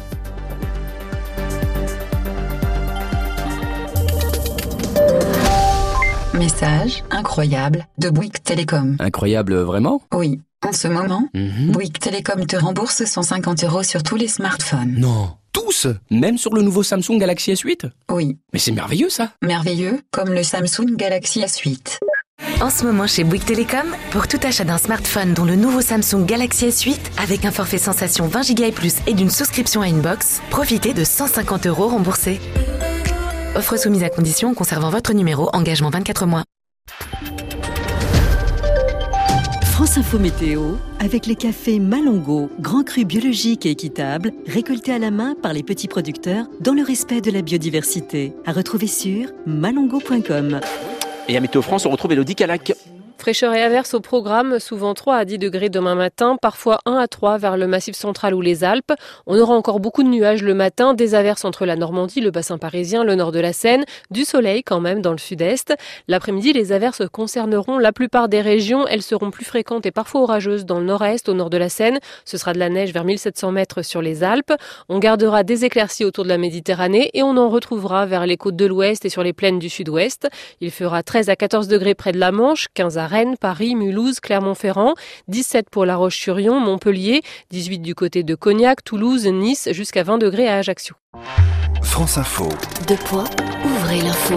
Message incroyable de Bouygues Télécom. Incroyable vraiment ? Oui. En ce moment, mm-hmm. Bouygues Télécom te rembourse cent cinquante euros sur tous les smartphones. Non. Tous ? Même sur le nouveau Samsung Galaxy S huit ? Oui. Mais c'est merveilleux ça. Merveilleux, comme le Samsung Galaxy S huit. En ce moment chez Bouygues Télécom, pour tout achat d'un smartphone dont le nouveau Samsung Galaxy S huit, avec un forfait sensation vingt giga et plus et d'une souscription à une box, profitez de cent cinquante euros remboursés. Offre soumise à condition en conservant votre numéro, engagement vingt-quatre mois. France Info Météo, avec les cafés Malongo, grand cru biologique et équitable, récoltés à la main par les petits producteurs dans le respect de la biodiversité. À retrouver sur malongo point com. Et à Météo France, on retrouve Élodie Calac. Fraîcheur et averse au programme, souvent trois à dix degrés demain matin, parfois un à trois vers le Massif central ou les Alpes. On aura encore beaucoup de nuages le matin, des averses entre la Normandie, le bassin parisien, le nord de la Seine, du soleil quand même dans le sud-est. L'après-midi, les averses concerneront la plupart des régions. Elles seront plus fréquentes et parfois orageuses dans le nord-est, au nord de la Seine. Ce sera de la neige vers mille sept cents mètres sur les Alpes. On gardera des éclaircies autour de la Méditerranée et on en retrouvera vers les côtes de l'ouest et sur les plaines du sud-ouest. Il fera treize à quatorze degrés près de la Manche, quinze à Rennes, Paris, Mulhouse, Clermont-Ferrand, dix-sept pour La Roche-sur-Yon, Montpellier, dix-huit du côté de Cognac, Toulouse, Nice, jusqu'à vingt degrés à Ajaccio. France Info. Deux points, ouvrez l'info.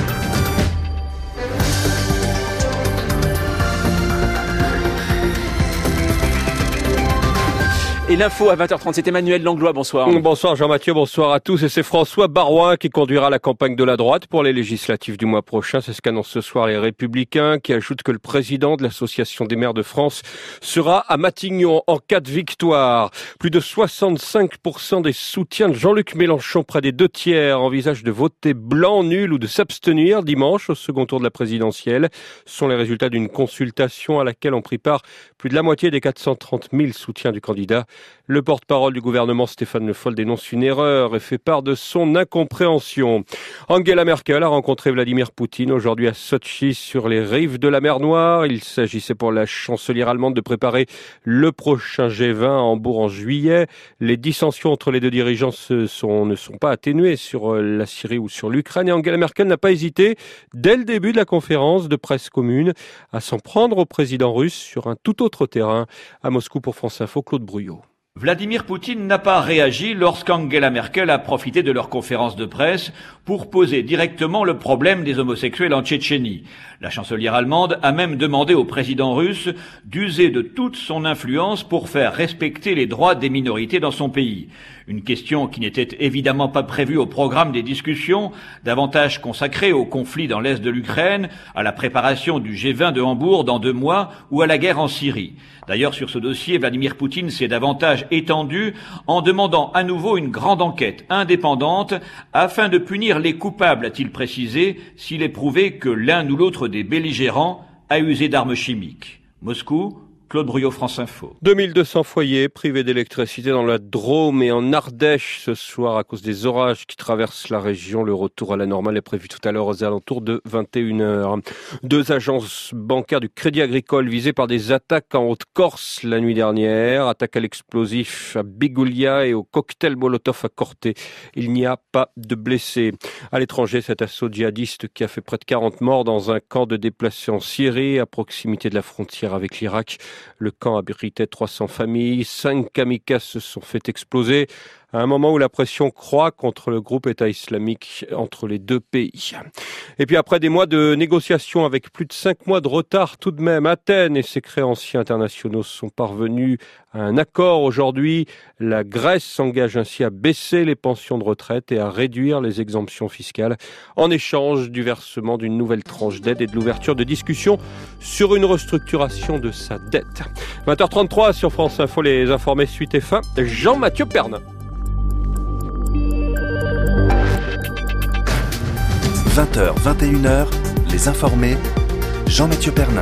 Et l'info à vingt heures trente, c'est Emmanuel Langlois, bonsoir. Bonsoir Jean-Mathieu, bonsoir à tous. Et c'est François Baroin qui conduira la campagne de la droite pour les législatives du mois prochain. C'est ce qu'annoncent ce soir les Républicains, qui ajoutent que le président de l'Association des maires de France sera à Matignon en cas de victoire. Plus de soixante-cinq pour cent des soutiens de Jean-Luc Mélenchon, près des deux tiers, envisagent de voter blanc, nul ou de s'abstenir dimanche au second tour de la présidentielle. Ce sont les résultats d'une consultation à laquelle ont pris part plus de la moitié des quatre cent trente mille soutiens du candidat. Le porte-parole du gouvernement, Stéphane Le Foll, dénonce une erreur et fait part de son incompréhension. Angela Merkel a rencontré Vladimir Poutine aujourd'hui à Sotchi, sur les rives de la mer Noire. Il s'agissait pour la chancelière allemande de préparer le prochain G vingt à Hambourg en juillet. Les dissensions entre les deux dirigeants se sont, ne sont pas atténuées sur la Syrie ou sur l'Ukraine. Et Angela Merkel n'a pas hésité, dès le début de la conférence de presse commune, à s'en prendre au président russe sur un tout autre terrain. À Moscou pour France Info, Claude Brouillot. Vladimir Poutine n'a pas réagi lorsqu'Angela Merkel a profité de leur conférence de presse pour poser directement le problème des homosexuels en Tchétchénie. La chancelière allemande a même demandé au président russe d'user de toute son influence pour faire respecter les droits des minorités dans son pays. Une question qui n'était évidemment pas prévue au programme des discussions, davantage consacrée au conflit dans l'est de l'Ukraine, à la préparation du G vingt de Hambourg dans deux mois ou à la guerre en Syrie. D'ailleurs, sur ce dossier, Vladimir Poutine s'est davantage étendu en demandant à nouveau une grande enquête indépendante afin de punir les coupables, a-t-il précisé, s'il est prouvé que l'un ou l'autre des belligérants a usé d'armes chimiques. Moscou, Claude Brouillot, France Info. deux mille deux cents foyers privés d'électricité dans la Drôme et en Ardèche ce soir à cause des orages qui traversent la région. Le retour à la normale est prévu tout à l'heure aux alentours de vingt et une heures. Deux agences bancaires du Crédit Agricole visées par des attaques en Haute-Corse la nuit dernière. Attaque à l'explosif à Bigoulia et au cocktail Molotov à Corté. Il n'y a pas de blessés. À l'étranger, cet assaut djihadiste qui a fait près de quarante morts dans un camp de déplacés en Syrie à proximité de la frontière avec l'Irak. Le camp abritait trois cents familles, cinq kamikazes se sont fait exploser. à un moment où la pression croît contre le groupe État islamique entre les deux pays. Et puis après des mois de négociations avec plus de cinq mois de retard tout de même, Athènes et ses créanciers internationaux sont parvenus à un accord aujourd'hui. La Grèce s'engage ainsi à baisser les pensions de retraite et à réduire les exemptions fiscales en échange du versement d'une nouvelle tranche d'aide et de l'ouverture de discussions sur une restructuration de sa dette. vingt heures trente-trois sur France Info, les informés suite et fin. Jean-Mathieu Pernin. vingt heures, vingt et une heures, les informés, Jean-Mathieu Pernin.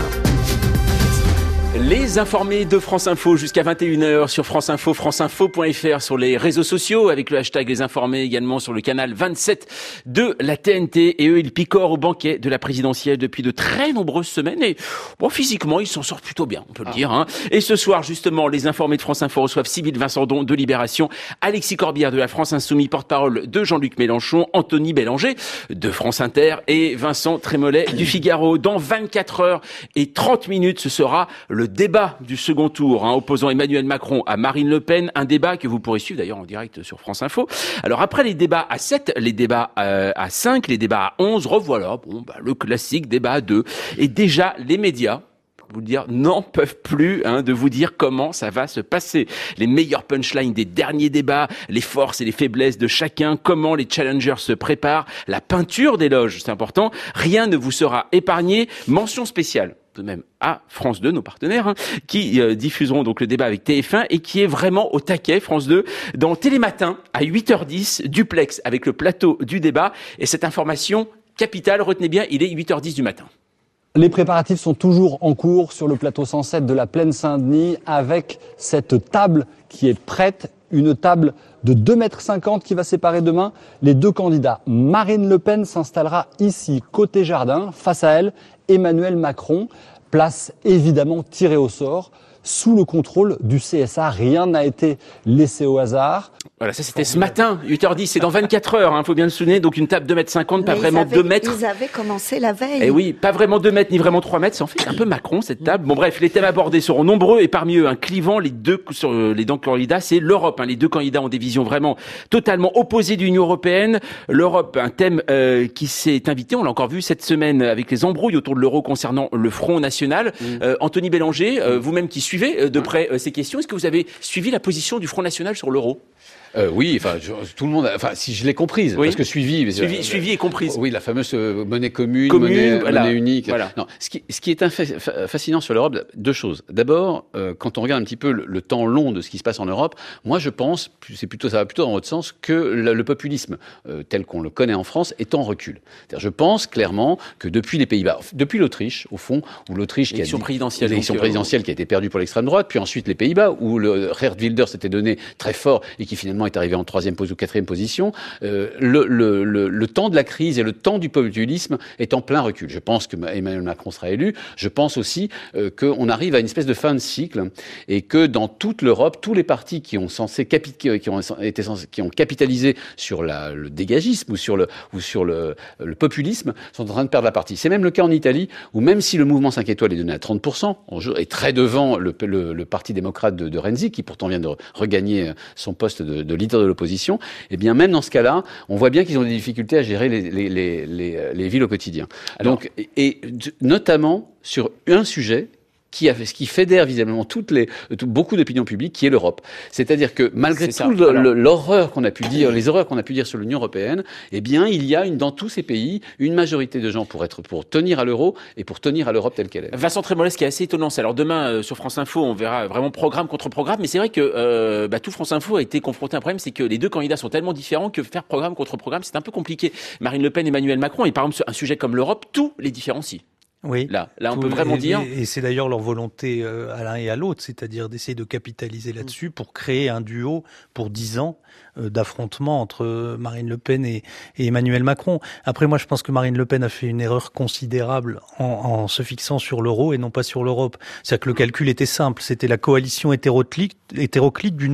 Les informés de France Info jusqu'à vingt et une heures sur France Info, franceinfo point fr, sur les réseaux sociaux avec le hashtag les informés, également sur le canal vingt-sept de la T N T. Et eux, ils picorent au banquet de la présidentielle depuis de très nombreuses semaines. Et bon, physiquement, ils s'en sortent plutôt bien, on peut le dire. Hein. Et ce soir, justement, les informés de France Info reçoivent Sybille Vincendon de Libération, Alexis Corbière de la France Insoumise, porte-parole de Jean-Luc Mélenchon, Anthony Bélanger de France Inter et Vincent Trémollet du Figaro. Dans vingt-quatre heures et trente minutes, ce sera le débat du second tour, hein, opposant Emmanuel Macron à Marine Le Pen, un débat que vous pourrez suivre d'ailleurs en direct sur France Info. Alors après les débats à sept, les débats euh, à cinq, les débats à onze, revoilà bon, bah, le classique débat à deux. Et déjà les médias, vous dire, n'en peuvent plus hein, de vous dire comment ça va se passer. Les meilleurs punchlines des derniers débats, les forces et les faiblesses de chacun, comment les challengers se préparent, la peinture des loges, c'est important. Rien ne vous sera épargné. Mention spéciale tout de même à France deux, nos partenaires, hein, qui euh, diffuseront donc le débat avec T F un et qui est vraiment au taquet, France deux, dans Télématin à huit heures dix, duplex avec le plateau du débat. Et cette information capitale, retenez bien, il est huit heures dix du matin. Les préparatifs sont toujours en cours sur le plateau cent sept de la Plaine Saint-Denis avec cette table qui est prête, une table de deux mètres cinquante qui va séparer demain les deux candidats. Marine Le Pen s'installera ici, côté jardin, face à elle, Emmanuel Macron, place évidemment tirée au sort, sous le contrôle du C S A. Rien n'a été laissé au hasard. Voilà, ça c'était ce matin, huit heures dix, c'est dans vingt-quatre heures, hein, faut bien le souligner, donc une table deux mètres cinquante, pas Mais vraiment avaient, deux mètres. Ils avaient commencé la veille. Eh oui, pas vraiment deux mètres, ni vraiment trois mètres, c'est en fait un peu Macron, cette table. Bon bref, les thèmes abordés seront nombreux, et parmi eux, un clivant, les deux, sur les deux candidats, c'est l'Europe, hein. Les deux candidats ont des visions vraiment totalement opposées de l'Union Européenne. L'Europe, un thème euh, qui s'est invité, on l'a encore vu cette semaine, avec les embrouilles autour de l'euro concernant le Front National. Mmh. Euh, Anthony Bélanger, euh, vous-même qui suivez euh, de près euh, ces questions, est-ce que vous avez suivi la position du Front National sur l'euro ? Euh, oui, enfin, je, tout le monde, enfin, si je l'ai comprise, oui. Parce que suivi, suivi, euh, suivi et comprise. Oui, la fameuse euh, monnaie commune, commune monnaie, voilà. monnaie unique. Voilà. Non, ce qui, ce qui est infa- fascinant sur l'Europe, deux choses. D'abord, euh, quand on regarde un petit peu le, le temps long de ce qui se passe en Europe, moi, je pense, c'est plutôt, ça va plutôt dans votre sens, que le, le populisme euh, tel qu'on le connaît en France est en recul. C'est-à-dire, je pense clairement que depuis les Pays-Bas, depuis l'Autriche, au fond, où l'Autriche qui a l'élection présidentielle, l'élection présidentielle qui a été perdue pour l'extrême droite, puis ensuite les Pays-Bas où le Geert Wilders s'était donné très fort et qui finalement est arrivé en troisième position ou quatrième position, euh, le, le, le, le temps de la crise et le temps du populisme est en plein recul. Je pense que Emmanuel Macron sera élu. Je pense aussi euh, qu'on arrive à une espèce de fin de cycle et que dans toute l'Europe, tous les partis qui ont censé capi- qui ont été censés, qui ont capitalisé sur la, le dégagisme ou sur le ou sur le, le populisme sont en train de perdre la partie. C'est même le cas en Italie où même si le mouvement cinq étoiles est donné à trente pour cent, on est très devant le, le, le parti démocrate de, de Renzi qui pourtant vient de regagner son poste de, de leader de l'opposition. Eh bien, même dans ce cas-là, on voit bien qu'ils ont des difficultés à gérer les, les, les, les, les villes au quotidien. Alors, Donc, et, et notamment sur un sujet qui, a, qui fédère visiblement toutes les, tout, beaucoup d'opinions publiques, qui est l'Europe. C'est-à-dire que malgré tout le, le, l'horreur qu'on a pu dire, les horreurs qu'on a pu dire sur l'Union européenne, eh bien, il y a une, dans tous ces pays une majorité de gens pour être, pour tenir à l'euro et pour tenir à l'Europe telle qu'elle est. Vincent Trémollet, ce qui est assez étonnant, c'est alors demain euh, sur France Info, on verra vraiment programme contre programme, mais c'est vrai que euh, bah, tout France Info a été confronté à un problème, c'est que les deux candidats sont tellement différents que faire programme contre programme, c'est un peu compliqué. Marine Le Pen, Emmanuel Macron, et par exemple un sujet comme l'Europe, tout les différencie. Oui. Là, là, on Tout, peut vraiment et, dire. Et c'est d'ailleurs leur volonté euh, à l'un et à l'autre, c'est-à-dire d'essayer de capitaliser là-dessus pour créer un duo pour dix ans euh, d'affrontement entre Marine Le Pen et, et Emmanuel Macron. Après, moi, je pense que Marine Le Pen a fait une erreur considérable en, en se fixant sur l'euro et non pas sur l'Europe. C'est-à-dire que le calcul était simple, c'était la coalition hétéroclite, hétéroclite du non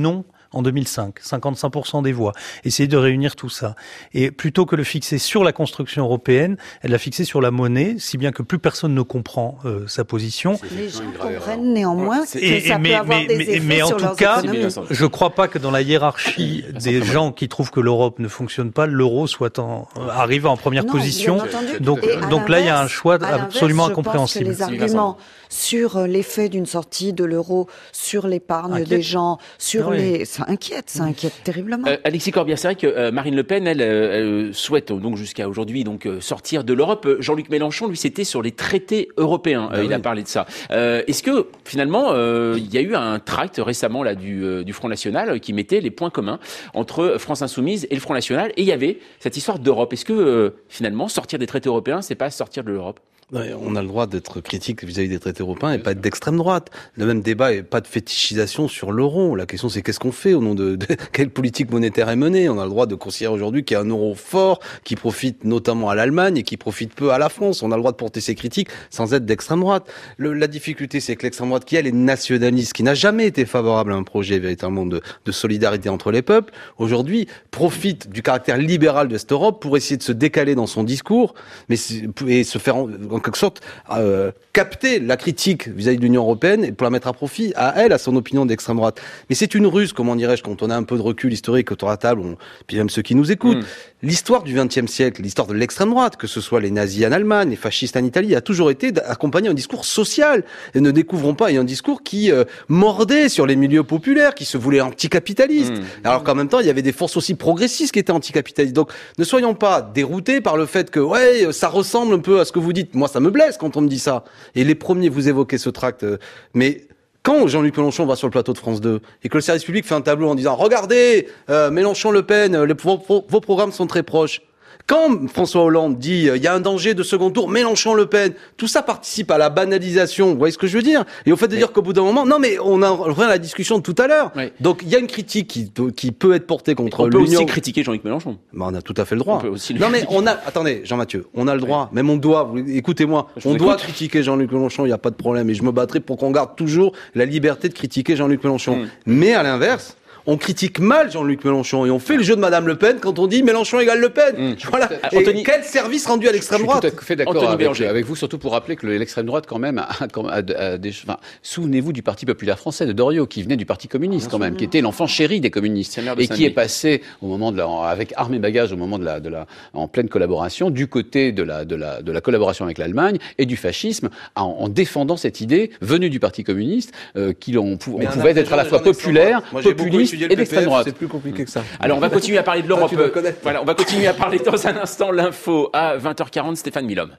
en deux mille cinq, cinquante-cinq pour cent des voix. Essayer de réunir tout ça. Et plutôt que le fixer sur la construction européenne, elle l'a fixé sur la monnaie, si bien que plus personne ne comprend euh, sa position. Les gens comprennent néanmoins que et, ça mais, peut avoir mais, des mais, effets mais en sur tout leurs cas, économies. je ne crois pas que dans la hiérarchie des gens qui trouvent que l'Europe ne fonctionne pas, l'euro soit en, euh, arrive en première Non, position. bien entendu. Donc, Et à donc là, il y a un choix à absolument l'inverse, incompréhensible. Je pense que les arguments sur l'effet d'une sortie de l'euro, sur l'épargne Inquiète. des gens, sur Ah oui. les, ça inquiète, ça inquiète terriblement. Euh, Alexis Corbière, c'est vrai que euh, Marine Le Pen, elle, euh, elle souhaite donc jusqu'à aujourd'hui donc euh, sortir de l'Europe. Jean-Luc Mélenchon, lui, c'était sur les traités européens. Euh, Ah il oui. a parlé de ça. Euh, est-ce que finalement, euh, il y a eu un tract récemment là du, euh, du Front National euh, qui mettait les points communs entre France Insoumise et le Front National, et il y avait cette histoire d'Europe. Est-ce que euh, finalement sortir des traités européens, c'est pas sortir de l'Europe? Ouais, on a le droit d'être critique vis-à-vis des traités européens et pas être d'extrême droite. Le même débat et pas de fétichisation sur l'euro. La question, c'est qu'est-ce qu'on fait au nom de, de quelle politique monétaire est menée. On a le droit de considérer aujourd'hui qu'il y a un euro fort qui profite notamment à l'Allemagne et qui profite peu à la France. On a le droit de porter ses critiques sans être d'extrême droite. Le, la difficulté, c'est que l'extrême droite, qui elle est nationaliste, qui n'a jamais été favorable à un projet véritablement de, de solidarité entre les peuples, aujourd'hui profite du caractère libéral de cette Europe pour essayer de se décaler dans son discours, mais et se faire en, en quelque sorte euh, capter la critique vis-à-vis de l'Union européenne et pour la mettre à profit à elle, à son opinion d'extrême droite. Mais c'est une ruse, comment dirais-je, quand on a un peu de recul historique autour de la table, on, puis même ceux qui nous écoutent. Mmh. L'histoire du vingtième siècle, l'histoire de l'extrême droite, que ce soit les nazis en Allemagne, les fascistes en Italie, a toujours été accompagné d'un discours social. Et ne découvrons pas, il y a un discours qui euh, mordait sur les milieux populaires, qui se voulait anticapitaliste. Mmh. Alors qu'en même temps, il y avait des forces aussi progressistes qui étaient anticapitalistes. Donc, ne soyons pas déroutés par le fait que, ouais, ça ressemble un peu à ce que vous dites. Moi, ça me blesse quand on me dit ça. Et les premiers, vous évoquez ce tract, euh, mais quand Jean-Luc Mélenchon va sur le plateau de France deux et que le service public fait un tableau en disant « Regardez, euh, Mélenchon-Le Pen, les, vos, vos, vos programmes sont très proches », quand François Hollande dit il y a un danger de second tour, Mélenchon-Le Pen, tout ça participe à la banalisation, vous voyez ce que je veux dire? Et au fait de mais... dire qu'au bout d'un moment, non mais on a revient à la discussion de tout à l'heure. Oui. Donc il y a une critique qui, qui peut être portée contre l'Union. On peut aussi critiquer Jean-Luc Mélenchon. Ben, on a tout à fait le droit. On peut aussi non mais on a, attendez Jean-Mathieu, on a le droit, oui. même on doit, vous, écoutez-moi, je on doit écoute. critiquer Jean-Luc Mélenchon, il n'y a pas de problème, et je me battrai pour qu'on garde toujours la liberté de critiquer Jean-Luc Mélenchon. Mmh. Mais à l'inverse, on critique mal Jean-Luc Mélenchon et on fait le jeu de Madame Le Pen quand on dit Mélenchon égale Le Pen. Mmh. Voilà. Et Anthony... quel service rendu à l'extrême droite? Je suis tout à fait d'accord avec, avec vous, surtout pour rappeler que l'extrême droite, quand même, a, a, a, a des, enfin, souvenez-vous du Parti populaire français de Doriot, qui venait du Parti communiste, quand même, qui était l'enfant chéri des communistes et qui est passé au moment de la, avec armes et bagages au moment de la, de la, en pleine collaboration, du côté de la, de la, de la collaboration avec l'Allemagne et du fascisme, en, en défendant cette idée venue du Parti communiste, euh, qu'il on, on pouvait être à la fois populaire, populiste et d'extrême droite. C'est plus compliqué que ça. Alors, on va continuer à parler de l'Europe. Voilà, on va continuer à parler dans un instant. L'info à vingt heures quarante, Stéphane Milhomme.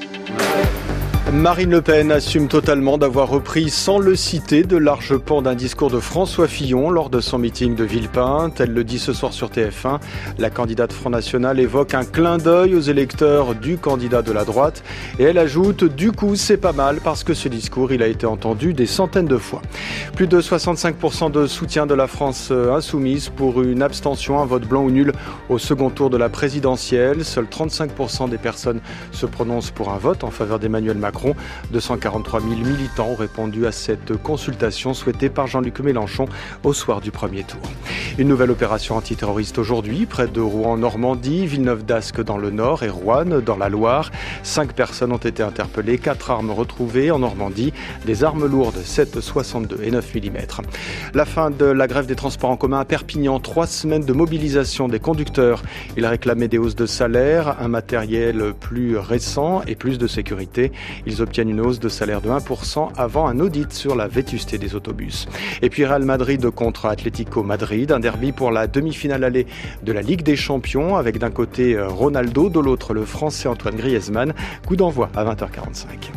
Marine Le Pen assume totalement d'avoir repris sans le citer de larges pans d'un discours de François Fillon lors de son meeting de Villepinte. Elle le dit ce soir sur T F un. La candidate Front National évoque un clin d'œil aux électeurs du candidat de la droite. Et elle ajoute, du coup, c'est pas mal parce que ce discours, il a été entendu des centaines de fois. Plus de soixante-cinq pour cent de soutien de la France insoumise pour une abstention, un vote blanc ou nul au second tour de la présidentielle. Seuls trente-cinq pour cent des personnes se prononcent pour un vote en faveur d'Emmanuel Macron. deux cent quarante-trois mille militants ont répondu à cette consultation souhaitée par Jean-Luc Mélenchon au soir du premier tour. Une nouvelle opération antiterroriste aujourd'hui, près de Rouen en Normandie, Villeneuve-d'Ascq dans le Nord et Roanne dans la Loire. Cinq personnes ont été interpellées, quatre armes retrouvées en Normandie, des armes lourdes sept soixante-deux et neuf millimètres. La fin de la grève des transports en commun à Perpignan, trois semaines de mobilisation des conducteurs. Ils réclamaient des hausses de salaire, un matériel plus récent et plus de sécurité. Ils obtiennent une hausse de salaire de un pour cent avant un audit sur la vétusté des autobus. Et puis Real Madrid contre Atlético Madrid, un derby pour la demi-finale allée de la Ligue des Champions avec d'un côté Ronaldo, de l'autre le Français Antoine Griezmann. Coup d'envoi à vingt heures quarante-cinq.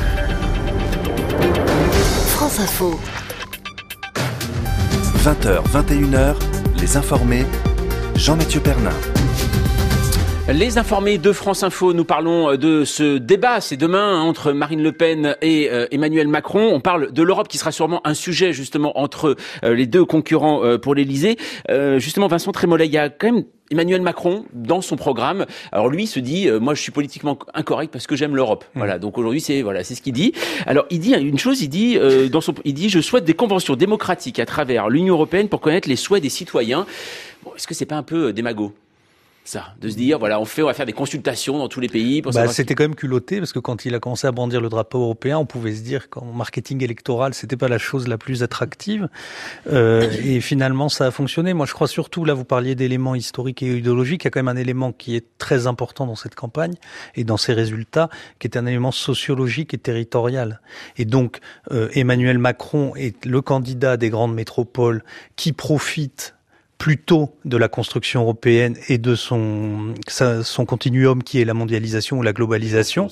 France Info. vingt heures, vingt et une heures, les informés, Jean-Mathieu Pernin. Les informés de France Info, nous parlons de ce débat, c'est demain, entre Marine Le Pen et euh, Emmanuel Macron. On parle de l'Europe qui sera sûrement un sujet justement entre euh, les deux concurrents euh, pour l'Elysée. Euh, justement, Vincent Trémollet, il y a quand même Emmanuel Macron dans son programme. Alors lui il se dit, euh, moi je suis politiquement incorrect parce que j'aime l'Europe. Mmh. Voilà, donc aujourd'hui c'est voilà, c'est ce qu'il dit. Alors il dit une chose, il dit euh, dans son, il dit, je souhaite des conventions démocratiques à travers l'Union européenne pour connaître les souhaits des citoyens. Bon, est-ce que c'est pas un peu euh, démago? Ça, de se dire, voilà, on fait, on va faire des consultations dans tous les pays. Pour bah, c'était quand même culotté, parce que quand il a commencé à brandir le drapeau européen, on pouvait se dire qu'en marketing électoral, c'était pas la chose la plus attractive. Euh, et finalement, ça a fonctionné. Moi, je crois surtout, là, vous parliez d'éléments historiques et idéologiques, il y a quand même un élément qui est très important dans cette campagne et dans ses résultats, qui est un élément sociologique et territorial. Et donc, euh, Emmanuel Macron est le candidat des grandes métropoles qui profite plutôt de la construction européenne et de son son continuum qui est la mondialisation ou la globalisation.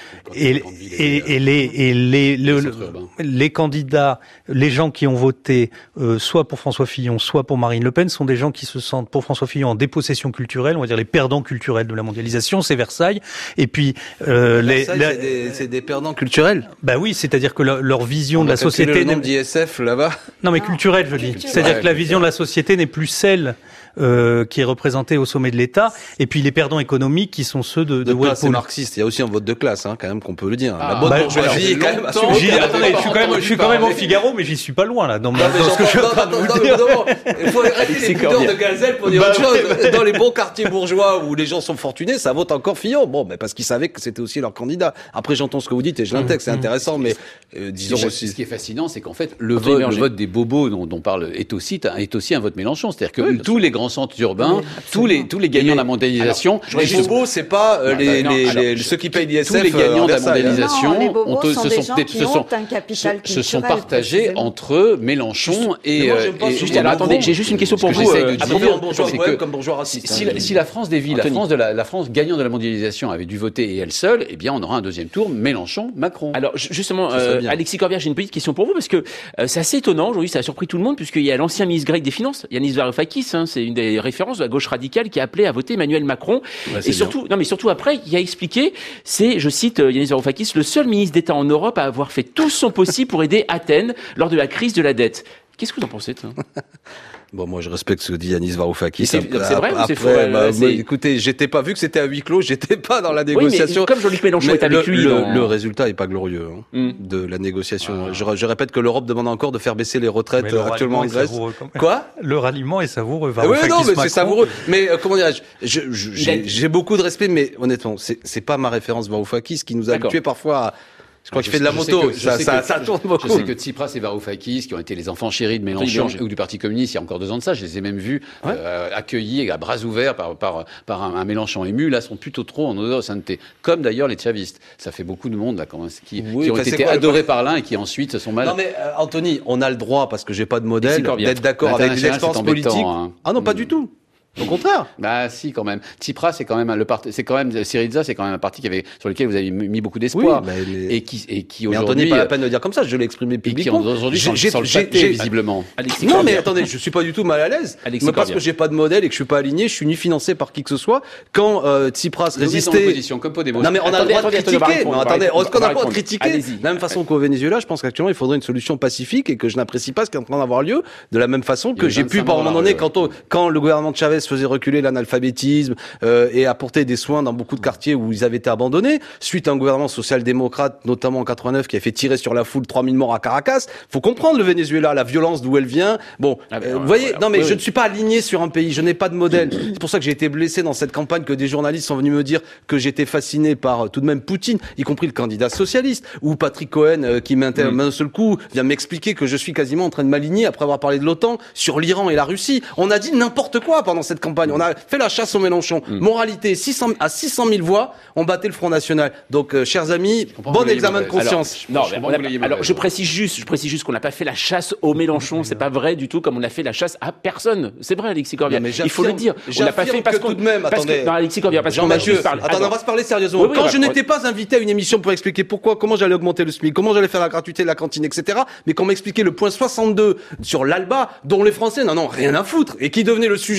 Et, et, et les et les le, le, les candidats, les gens qui ont voté euh, soit pour François Fillon, soit pour Marine Le Pen, sont des gens qui se sentent pour François Fillon en dépossession culturelle, on va dire les perdants culturels de la mondialisation, c'est Versailles. Et puis euh, les Versailles, c'est, des, c'est des perdants culturels. Bah oui, c'est-à-dire que leur, leur vision on de la société le nom d'I S F là-bas. Non mais culturelle, je dis. C'est-à-dire que la vision de la société n'est plus celle euh, qui est représentée au sommet de l'État, et puis les perdants économiques qui sont ceux de, de, de Whirlpool. C'est marxiste. Il y a aussi un vote de classe, hein, quand même, qu'on peut le dire. Ah, la bonne bah, bourgeoisie, quand même. Attendez, je suis quand même, je suis quand même au Figaro, mais j'y suis pas loin là. Dans, non, dans ce que je suis en train de vous dire. Il faut arrêter les bouteurs de gazelle pour dire bah, autre chose. Dans les bons quartiers bourgeois où les gens sont fortunés, ça vote encore Fillon. Bon, mais parce qu'ils savaient que c'était aussi leur candidat. Après, j'entends ce que vous dites et je l'intègre, c'est intéressant, mais euh, disons aussi. Ce qui est fascinant, c'est qu'en fait, le vote, le vote des bobos dont, dont parle est aussi, est aussi un vote Mélenchon. C'est-à-dire que oui, tous les grands centres urbains, oui, tous les tous les gagnants de la mondialisation, alors, les bobos, c'est pas euh, les, non, les, alors, les ceux qui payent l'I S F. Tous les gagnants de la mondialisation, non, les bobos on te, sont se des sont gens qui se ont sont un capital se, se sont partagés entre Mélenchon et. Juste, alors attendez, j'ai juste une question pour vous. J'essaie de dire comme bourgeois raciste. Si la France des villes, la France de la France gagnant de la mondialisation avait dû voter et elle seule, eh bien on aura un deuxième tour Mélenchon-Macron. Alors justement, Alexis Corbière, j'ai une petite question pour vous parce que c'est assez étonnant aujourd'hui, ça a surpris tout le monde puisqu'il y a l'ancien ministre grec des Finances, Yanis Varoufakis, hein, c'est une des références de la gauche radicale qui a appelé à voter Emmanuel Macron. Ouais, et surtout, bien. non mais surtout après, il a expliqué, c'est, je cite Yanis Varoufakis, le seul ministre d'État en Europe à avoir fait tout son possible pour aider Athènes lors de la crise de la dette. Qu'est-ce que vous en pensez, toi? Bon, moi, je respecte ce que dit Yanis Varoufakis. C'est, c'est vrai ou c'est faux? Bah, bah, écoutez, j'étais pas, vu que c'était à huis clos, j'étais pas dans la négociation. Oui, mais comme Jean-Luc Mélenchon mais est avec le, lui. Le, dans... le résultat est pas glorieux, hein, mm. de la négociation. Ah. Je, je répète que l'Europe demande encore de faire baisser les retraites actuellement en Grèce. Quoi? Le ralliement est savoureux. Oui, non, mais c'est savoureux. Mais, euh, comment dirais-je, je, je, j'ai, j'ai beaucoup de respect, mais honnêtement, c'est, c'est pas ma référence Varoufakis qui nous a habitués parfois à, je crois qu'il fait de la moto, que, ça, ça, que, ça tourne beaucoup. Je sais que Tsipras et Varoufakis, qui ont été les enfants chéris de Mélenchon ou du Parti communiste il y a encore deux ans de ça, je les ai même vus ouais. euh, accueillis à bras ouverts par, par, par un, un Mélenchon ému. Là, sont plutôt trop en odeur de sainteté, comme d'ailleurs les chavistes. Ça fait beaucoup de monde là, qui, oui, qui ont été quoi, adorés par l'un et qui ensuite se sont mal. Non mais euh, Anthony, on a le droit parce que j'ai pas de modèle d'être d'accord avec les expériences politiques. Hein. Ah non, pas du tout. Au contraire. Bah si, quand même. Tsipras, c'est quand même le parti, c'est quand même Syriza, c'est quand même un parti qui avait sur lequel vous avez mis beaucoup d'espoir oui, les... et qui et qui mais aujourd'hui. Anthony, pas la peine de dire comme ça. Je l'ai exprimé publiquement. Et qui aujourd'hui j'ai, j'ai, sans j'ai, le pâté, visiblement. Alexis non mais attendez, je suis pas du tout mal à l'aise. Alexis mais parce Corbière. Que j'ai pas de modèle et que je suis pas aligné, je suis ni financé par qui que ce soit. Quand euh, Tsipras résistait. Comme non mais on a le droit de critiquer. Non attendez, on a le droit de critiquer. De la même façon qu'au Venezuela, je pense qu'actuellement il faudrait une solution pacifique et que je n'apprécie pas ce qui est en train d'avoir lieu. De la même façon que j'ai pu par un moment donné quand le gouvernement de Chavez faisait reculer l'analphabétisme alphabétisme euh, et apporter des soins dans beaucoup de quartiers où ils avaient été abandonnés, suite à un gouvernement social-démocrate, notamment en quatre-vingt-neuf, qui a fait tirer sur la foule trois mille morts à Caracas. Faut comprendre le Venezuela, la violence d'où elle vient. Bon, ah, euh, vous voyez, voilà. non mais oui, je oui. ne suis pas aligné sur un pays, je n'ai pas de modèle. C'est pour ça que j'ai été blessé dans cette campagne, que des journalistes sont venus me dire que j'étais fasciné par euh, tout de même Poutine, y compris le candidat socialiste, ou Patrick Cohen euh, qui m'intervient d'un seul coup, vient m'expliquer que je suis quasiment en train de m'aligner après avoir parlé de l'OTAN sur l'Iran et la Russie. On a dit n'importe quoi pendant cette campagne. On a fait la chasse au Mélenchon. Mm. Moralité, six cents, à six cent mille voix, on battait le Front National. Donc, euh, chers amis, bon examen de conscience. Alors, non, mais on a, alors je précise juste, je précise juste qu'on n'a pas fait la chasse au Mélenchon. C'est pas vrai du tout, comme on a fait la chasse à personne. C'est vrai, Alexis Corbière. Il faut le dire. On l'a pas fait parce que tout de même. Parce attendez. Que, non, Alexis Corbière, parce qu'on a juste parlé. Attends, on va se parler sérieusement. Oui, oui, Quand je n'étais pas invité à une émission pour expliquer pourquoi, comment j'allais augmenter le SMIC, comment j'allais faire la gratuité de la cantine, et cetera, mais qu'on m'expliquait le point soixante-deux sur l'Alba, dont les Français n'en ont rien à foutre, et qui devenait le sujet majeur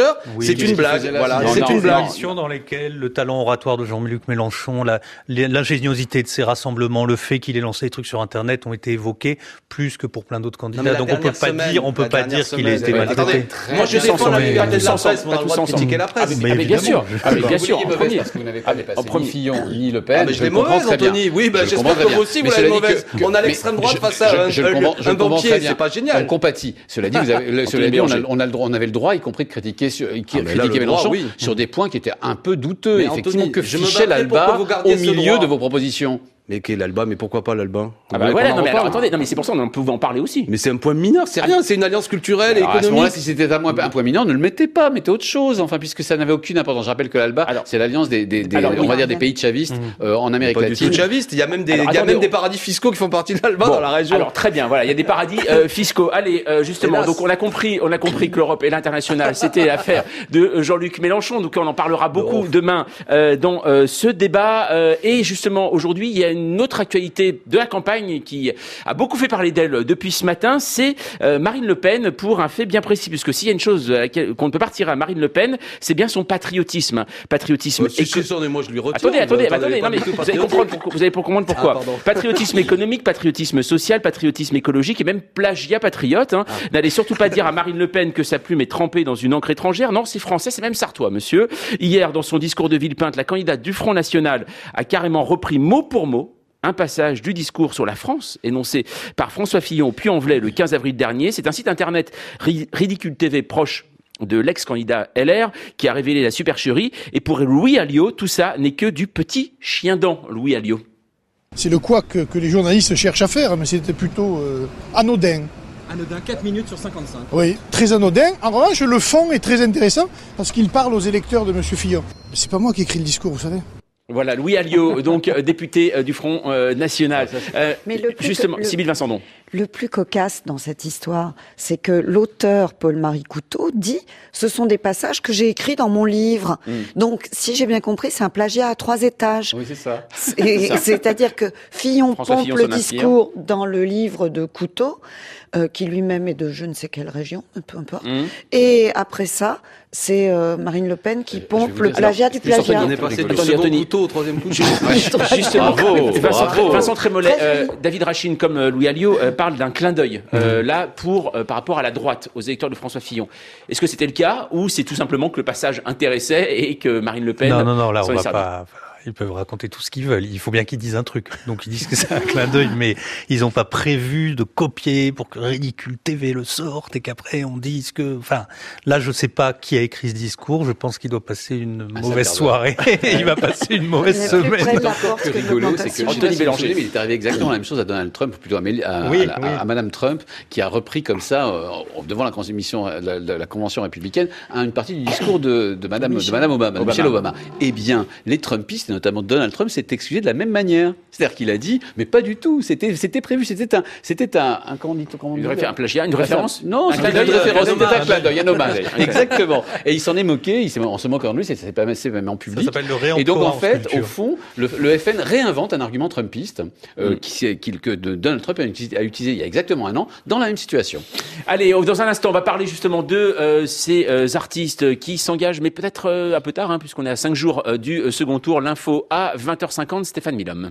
majeur, Oui, c'est une blague. Voilà, non, c'est non, une blague. Dans lesquelles le talent oratoire de Jean-Luc Mélenchon, la, l'ingéniosité de ses rassemblements, le fait qu'il ait lancé des trucs sur Internet ont été évoqués plus que pour plein d'autres candidats. Donc on peut pas semaine, dire, on peut pas dire qu'il a été maltraité. Moi je défends la liberté de la presse, on a le droit de critiquer la presse. Mais bien sûr, bien sûr. Parce que vous n'avez pas dépassé ni Fillon ni Le Pen. Je l'ai mauvaise, Anthony. Oui, j'espère que vous aussi vous l'avez mauvaise. On a l'extrême droite face à un banquier, c'est pas génial. On compatit. Cela dit, vous avez, cela dit, on a, on a le droit, on avait le droit, y compris de critiquer, sur, ah, critiquer là, Mélenchon droit, oui. sur des points qui étaient un peu douteux. Mais effectivement, Anthony, que fichait l'Alba au milieu de vos propositions. Mais qu'est l'Alba? Mais pourquoi pas l'Alba? Ah bah voilà, non mais alors attendez, non mais c'est pour ça qu'on pouvait en parler aussi. Mais c'est un point mineur, c'est rien, c'est une alliance culturelle et économique. À ce moment-là, si c'était un, un point mineur, ne le mettez pas, mettez autre chose. Enfin, puisque ça n'avait aucune importance. Je rappelle que l'Alba, c'est l'alliance des, des, des alors, on oui, va dire des pays chavistes mmh. euh, en Amérique pas latine. Du tout chavistes. Il y a même des, alors, il y a même des paradis fiscaux qui font partie de l'Alba bon, dans la région. Alors très bien, voilà, il y a des paradis euh, fiscaux. Allez, euh, justement, Hélas. donc on a compris, on a compris que l'Europe et l'international, c'était l'affaire de Jean-Luc Mélenchon. Donc on en parlera beaucoup oh. demain euh, dans euh, ce débat. Euh, et justement, aujourd'hui, il y a une autre actualité de la campagne qui a beaucoup fait parler d'elle depuis ce matin, c'est euh, Marine Le Pen pour un fait bien précis, puisque s'il y a une chose à laquelle, qu'on ne peut pas retirer à Marine Le Pen, c'est bien son patriotisme. Patriotisme. Euh, si c'est ça, moi je lui retire. Attendez, attendez, attendez, non mais vous allez comprendre, pour, vous allez comprendre pourquoi. Ah, patriotisme économique, patriotisme social, patriotisme écologique et même plagiat patriote. Hein. Ah. N'allez surtout pas dire à Marine Le Pen que sa plume est trempée dans une encre étrangère. Non, c'est français, c'est même sartois, monsieur. Hier, dans son discours de Villepinte, la candidate du Front National a carrément repris mot pour mot un passage du discours sur la France, énoncé par François Fillon au Puy-en-Velay le quinze avril dernier. C'est un site internet Ridicule T V proche de l'ex-candidat L R qui a révélé la supercherie. Et pour Louis Alliot, tout ça n'est que du petit chien-dent, Louis Alliot. C'est le quoi que, que les journalistes cherchent à faire, mais c'était plutôt euh, anodin. Anodin, quatre minutes sur cinquante-cinq. Oui, très anodin. En revanche, le fond est très intéressant parce qu'il parle aux électeurs de M. Fillon. C'est pas moi qui écris le discours, vous savez. Voilà, Louis Alliot, donc euh, député euh, du Front euh, National. Euh, Mais le plus justement, le, Sybille Vincendon. Le plus cocasse dans cette histoire, c'est que l'auteur, Paul-Marie Couteau, dit « ce sont des passages que j'ai écrits dans mon livre mmh. ». Donc, si j'ai bien compris, c'est un plagiat à trois étages. Oui, c'est ça. C'est, c'est-à-dire que Fillon François pompe Fillon le discours inspire. Dans le livre de Couteau, euh, qui lui-même est de je ne sais quelle région, peu importe. Mmh. Et après ça, c'est euh, Marine Le Pen qui pompe le plagiat du plagiat. On est passé du second couteau au troisième couteau. Justement, bravo, Vincent, bravo. Vincent Trémollet, euh, David Rachin comme euh, Louis Alliot euh, parle d'un clin d'œil euh, mmh. là pour euh, par rapport à la droite, aux électeurs de François Fillon. Est-ce que c'était le cas ou c'est tout simplement que le passage intéressait et que Marine Le Pen non non non là on va pas. Ils peuvent raconter tout ce qu'ils veulent. Il faut bien qu'ils disent un truc. Donc ils disent que c'est un clin d'œil, mais ils n'ont pas prévu de copier pour que Ridicule T V le sorte et qu'après on dise que. Enfin, là je sais pas qui a écrit ce discours. Je pense qu'il doit passer une ah, mauvaise soirée. Il va passer une mauvaise semaine. Ce qui est rigolo, c'est que Anthony Bélanger, il est arrivé exactement la même chose à Donald Trump, plutôt à, à, oui, à, oui. à, à Madame Trump, qui a repris comme ça euh, devant la convention, la, la, la convention républicaine, une partie du discours de, de Madame, de Madame Obama, Obama. Michelle Obama. Eh bien, les Trumpistes, et notamment Donald Trump, s'est excusé de la même manière. C'est-à-dire qu'il a dit, mais pas du tout, c'était, c'était prévu, c'était un, c'était un, un, comment dit, comment une réfé- un plagiat, une référence? Non, c'était une référence, c'était un clin d'œil, un hommage. Exactement. Et il s'en est moqué, il s'est, on se moque en lui, c'est, c'est pas c'est même en public. Ça s'appelle le réemploi. Et donc, en fait, au fond, le, le F N réinvente un argument trumpiste, euh, mm. qui, qui, que de Donald Trump a utilisé, a utilisé il y a exactement un an, dans la même situation. Allez, dans un instant, on va parler justement de euh, ces euh, artistes qui s'engagent, mais peut-être euh, un peu tard, hein, puisqu'on est à cinq jours euh, du euh, second tour. L'info à vingt heures cinquante, Stéphane Milhomme.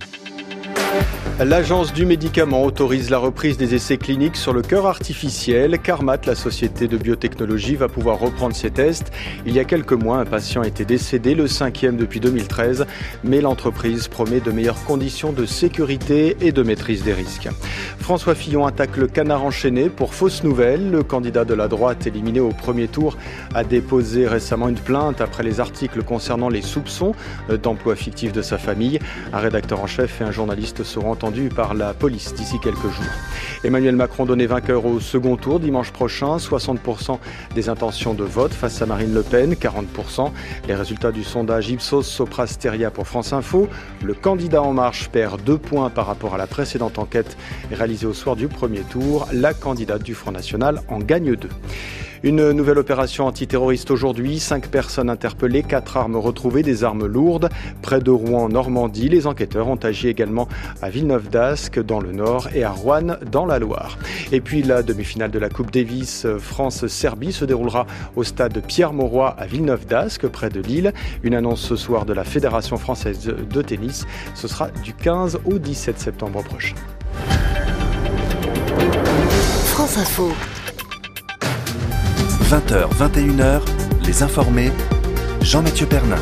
L'Agence du médicament autorise la reprise des essais cliniques sur le cœur artificiel. Carmat, la société de biotechnologie, va pouvoir reprendre ses tests. Il y a quelques mois, un patient était décédé, le cinquième depuis deux mille treize. Mais l'entreprise promet de meilleures conditions de sécurité et de maîtrise des risques. François Fillon attaque le canard enchaîné pour fausse nouvelle. Le candidat de la droite, éliminé au premier tour, a déposé récemment une plainte après les articles concernant les soupçons d'emploi fictif de sa famille. Un rédacteur en chef et un journaliste seront entendus par la police d'ici quelques jours. Emmanuel Macron donné vainqueur au second tour dimanche prochain. soixante pour cent des intentions de vote face à Marine Le Pen, quarante pour cent. Les résultats du sondage Ipsos Sopra Steria pour France Info. Le candidat En Marche perd deux points par rapport à la précédente enquête réalisée au soir du premier tour. La candidate du Front National en gagne deux. Une nouvelle opération antiterroriste aujourd'hui. Cinq personnes interpellées, quatre armes retrouvées, des armes lourdes. Près de Rouen, en Normandie, les enquêteurs ont agi également à Villeneuve-d'Ascq, dans le Nord, et à Roanne, dans la Loire. Et puis la demi-finale de la Coupe Davis France-Serbie se déroulera au stade Pierre-Mauroy à Villeneuve-d'Ascq, près de Lille. Une annonce ce soir de la Fédération française de tennis. Ce sera du quinze au dix-sept septembre prochain. France Info. vingt heures, vingt et une heures, les informés, Jean-Mathieu Pernin.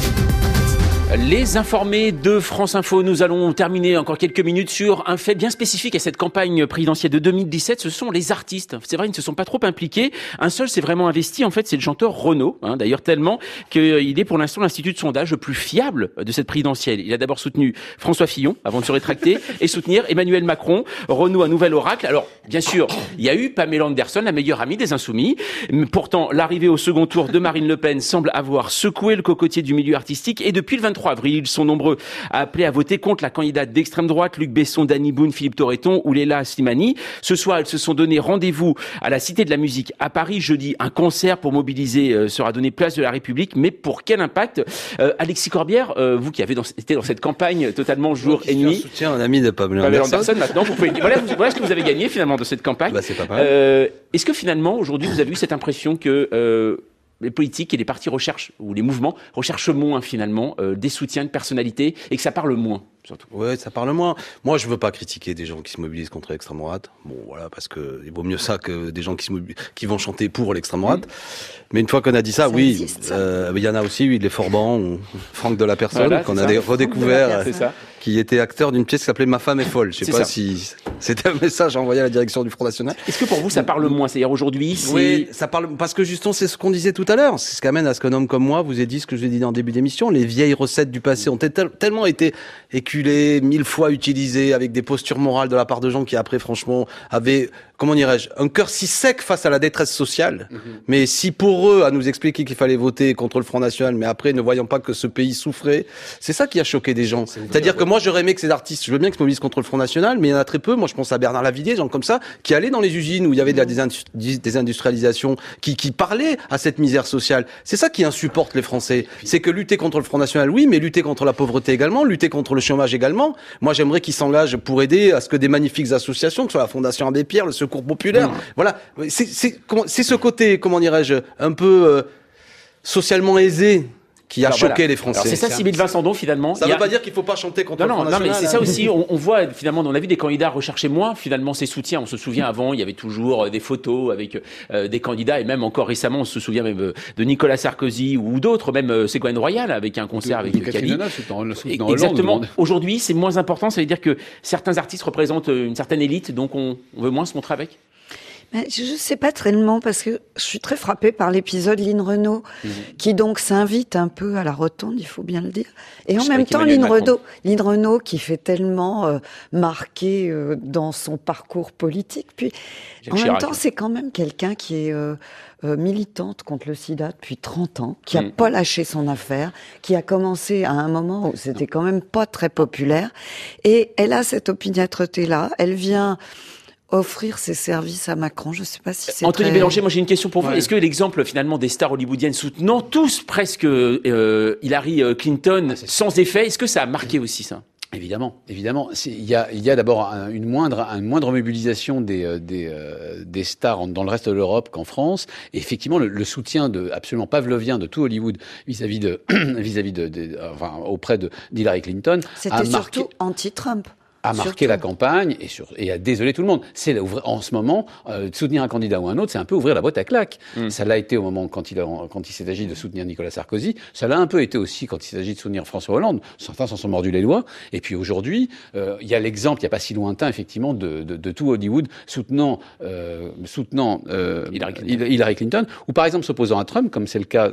Les informés de France Info, nous allons terminer encore quelques minutes sur un fait bien spécifique à cette campagne présidentielle de deux mille dix-sept, ce sont les artistes. C'est vrai, ils ne se sont pas trop impliqués. Un seul s'est vraiment investi, en fait, c'est le chanteur Renaud, hein, d'ailleurs tellement qu'il est pour l'instant l'institut de sondage le plus fiable de cette présidentielle. Il a d'abord soutenu François Fillon, avant de se rétracter, et soutenir Emmanuel Macron. Renaud, un nouvel oracle. Alors, bien sûr, il y a eu Pamela Anderson, la meilleure amie des Insoumis. Pourtant, l'arrivée au second tour de Marine Le Pen semble avoir secoué le cocotier du milieu artistique, et depuis le vingt-trois avril, ils sont nombreux à appeler à voter contre la candidate d'extrême droite, Luc Besson, Danny Boone, Philippe Torreton ou Léla Slimani. Ce soir, ils se sont donné rendez-vous à la Cité de la Musique à Paris. Jeudi, un concert pour mobiliser euh, sera donné place de la République. Mais pour quel impact euh, Alexis Corbière, euh, vous qui avez dans, été dans cette campagne totalement jour et nuit. Je soutiens un ami de Pamela Anderson. Anderson. Maintenant, vous pouvez, voilà, vous, voilà ce que vous avez gagné finalement de cette campagne. Bah, c'est pas mal. Euh, est-ce que finalement, aujourd'hui, vous avez eu cette impression que euh, les politiques et les partis recherchent, ou les mouvements, recherchent moins finalement euh, des soutiens de personnalités et que ça parle moins, surtout? Ouais, ça parle moins. Moi, je veux pas critiquer des gens qui se mobilisent contre l'extrême droite. Bon, voilà, parce que il vaut mieux ça que des gens qui se mobilisent, qui vont chanter pour l'extrême droite. Mmh. Mais une fois qu'on a dit ça, ça oui, il euh, y en a aussi, oui, les Forbans, ou Franck de la Personne, voilà, qu'on a ça. redécouvert, de ça. qui était acteur d'une pièce qui s'appelait Ma femme est folle. Je sais c'est pas ça. si c'était un message envoyé à la direction du Front National. Est-ce que pour vous, ça parle moins? C'est-à-dire aujourd'hui, c'est... Oui, ça parle, parce que justement, c'est ce qu'on disait tout à l'heure. C'est ce qui amène à ce qu'un homme comme moi vous ait dit ce que je vous ai dit en début d'émission. Les vieilles recettes du passé ont tel, tellement été éculées, mille fois utilisées, avec des postures morales de la part de gens qui après, franchement, avaient, comment dirais-je, un cœur si sec face à la détresse sociale. Mm-hmm. Mais si pour eux, à nous expliquer qu'il fallait voter contre le Front National, mais après, ne voyant pas que ce pays souffrait, c'est ça qui a choqué des gens. C'est C'est-à-dire que moi, j'aurais aimé que ces artistes, je veux bien qu'ils se mobilisent contre le Front National, mais il y en a très peu. Moi, je pense à Bernard Lavilliers, des gens comme ça, qui allaient dans les usines où il y avait de la désindustrialisation, qui, qui parlaient à cette misère sociale. C'est ça qui insupporte les Français. C'est que lutter contre le Front National, oui, mais lutter contre la pauvreté également, lutter contre le chômage également. Moi, j'aimerais qu'ils s'engagent pour aider à ce que des magnifiques associations, que ce soit la Fondation Abbé Pierre, le Secours Populaire, mmh. voilà. C'est, c'est, c'est ce côté, comment dirais-je, un peu euh, socialement aisé, qui a Alors choqué voilà. les Français. Alors c'est ça, Sybille Vincendon, finalement. Ça ne a... veut pas dire qu'il ne faut pas chanter contre non, le Front non, National. Non, mais c'est ça aussi, on, on voit, finalement, on a vu des candidats rechercher moins, finalement, ces soutiens. On se souvient avant, il y avait toujours euh, des photos avec euh, des candidats, et même encore récemment, on se souvient même euh, de Nicolas Sarkozy ou d'autres, même euh, Ségolène Royal, avec un concert de, avec de Cali. Exactement. Hollande, aujourd'hui, c'est moins important, ça veut dire que certains artistes représentent une certaine élite, donc on, on veut moins se montrer avec. Mais je ne sais pas tellement, parce que je suis très frappée par l'épisode Lynn Renaud, mmh. qui donc s'invite un peu à la rotonde, il faut bien le dire. Et en même temps, Lynn Renaud, Lynn Renaud qui fait tellement euh, marquer euh, dans son parcours politique. Puis, Jacques en Chirac. Même temps, c'est quand même quelqu'un qui est euh, euh, militante contre le sida depuis trente ans, qui n'a mmh. pas lâché son affaire, qui a commencé à un moment où c'était quand même pas très populaire. Et elle a cette opiniâtreté-là. Elle vient offrir ses services à Macron, je ne sais pas si c'est Anthony très... Bélanger, moi j'ai une question pour vous. Ouais. Est-ce que l'exemple finalement des stars hollywoodiennes soutenant tous presque euh, Hillary Clinton ah, sans effet, est-ce que ça a marqué aussi ça ? Évidemment, évidemment. Il y a, il y a d'abord un, une moindre, une moindre mobilisation des, des, euh, des stars dans le reste de l'Europe qu'en France. Et effectivement, le, le soutien de, absolument pavlovien de tout Hollywood vis-à-vis de, vis-à-vis de, de, enfin, auprès de d'Hillary Clinton. C'était a surtout marqué... anti-Trump. a marqué Surtout. la campagne et, sur, et a désolé tout le monde. C'est en ce moment, euh, soutenir un candidat ou un autre, c'est un peu ouvrir la boîte à claques. Mm. Ça l'a été au moment quand il, a, quand il s'est agi de soutenir Nicolas Sarkozy. Ça l'a un peu été aussi quand il s'agit de soutenir François Hollande. Certains s'en sont mordus les doigts. Et puis aujourd'hui, euh, il y a l'exemple, il n'y a pas si lointain, effectivement, de, de, de tout Hollywood soutenant, euh, soutenant euh, Hillary, Clinton. Hillary Clinton, ou par exemple s'opposant à Trump, comme c'est le cas...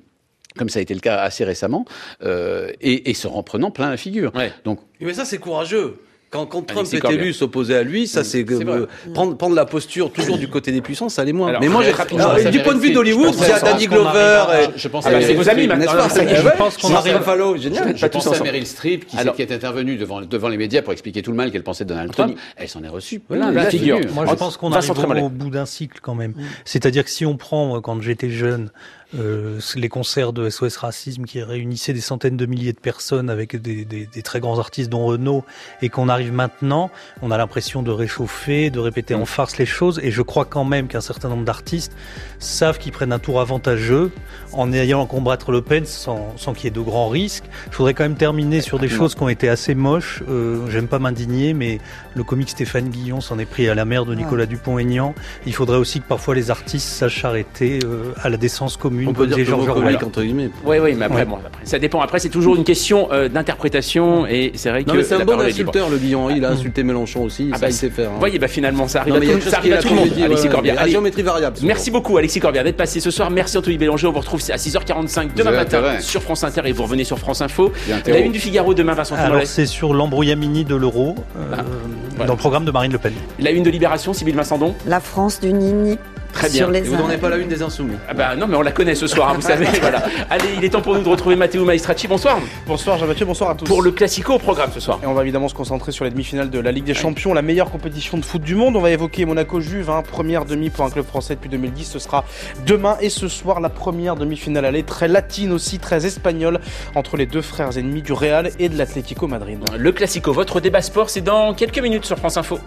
comme ça a été le cas assez récemment, euh, et, et se reprenant plein la figure. Ouais. Donc, mais ça, c'est courageux. Quand, quand Trump est élu, s'opposer à lui, ça c'est, c'est euh, prendre, prendre la posture toujours du côté des puissants, ça allait moins. Alors, mais moi, j'ai rapidement. Alors, du point de vue d'Hollywood, il y a Danny Glover. Je pense que c'est vos amis maintenant. Je pense qu'on arrive. Génial. Je pense à Meryl Streep qui est intervenue devant devant les médias pour expliquer tout le mal qu'elle pensait de Donald Trump. Elle s'en est reçue. Voilà la figure. Moi, je pense qu'on arrive au bout d'un cycle quand même. C'est-à-dire que si on prend quand j'étais jeune. Euh, les concerts de S O S Racisme qui réunissaient des centaines de milliers de personnes avec des, des, des très grands artistes dont Renaud, et qu'on arrive maintenant, on a l'impression de réchauffer, de répéter en farce les choses, et je crois quand même qu'un certain nombre d'artistes savent qu'ils prennent un tour avantageux en ayant à combattre Le Pen sans, sans qu'il y ait de grands risques. Je voudrais quand même terminer sur des choses qui ont été assez moches. Euh, j'aime pas m'indigner, mais le comique Stéphane Guillon s'en est pris à la mère de Nicolas ah. Dupont-Aignan. Il faudrait aussi que parfois les artistes sachent arrêter euh, à la décence commune. On peut dire Georges Orwell entre guillemets. Oui, oui, mais après, ouais. bon, après, ça dépend. Après, c'est toujours une question euh, d'interprétation, et c'est vrai que. Non, mais c'est un bon insulteur, le Guillon. Il a insulté Mélenchon aussi. Ah ça, bah, il sait faire. Vous hein. voyez, bah finalement, ça arrive non, à tout, ça arrive à tout le monde. Dit, Alexis ouais, Corbière. À géométrie variable. Merci beaucoup, Alexis Corbière, d'être passé ce soir. Merci Anthony Bélanger. On vous retrouve à six heures quarante-cinq demain matin sur France Inter, et vous revenez sur France Info. La une du Figaro demain, Vincent Fumollet. Alors, c'est sur l'embrouillamini de l'euro dans le programme de Marine Le Pen. La une de Libération, Sybille Vincendon. La France du Nini. Très bien. Sur les et vous n'en avez pas la une des Insoumis. Ah bah non, mais on la connaît ce soir, hein, vous savez. Voilà. Allez, il est temps pour nous de retrouver Matteo Maestracci. Bonsoir. Bonsoir Jean-Mathieu, bonsoir à tous. Pour le Classico au programme ce soir. Et on va évidemment se concentrer sur les demi-finales de la Ligue des Champions, la meilleure compétition de foot du monde. On va évoquer Monaco-Juve, hein, première demi pour un club français depuis deux mille dix. Ce sera demain et ce soir la première demi-finale aller, très latine aussi, très espagnole, entre les deux frères ennemis du Real et de l'Atlético Madrid. Le Classico, votre débat sport, c'est dans quelques minutes sur France Info.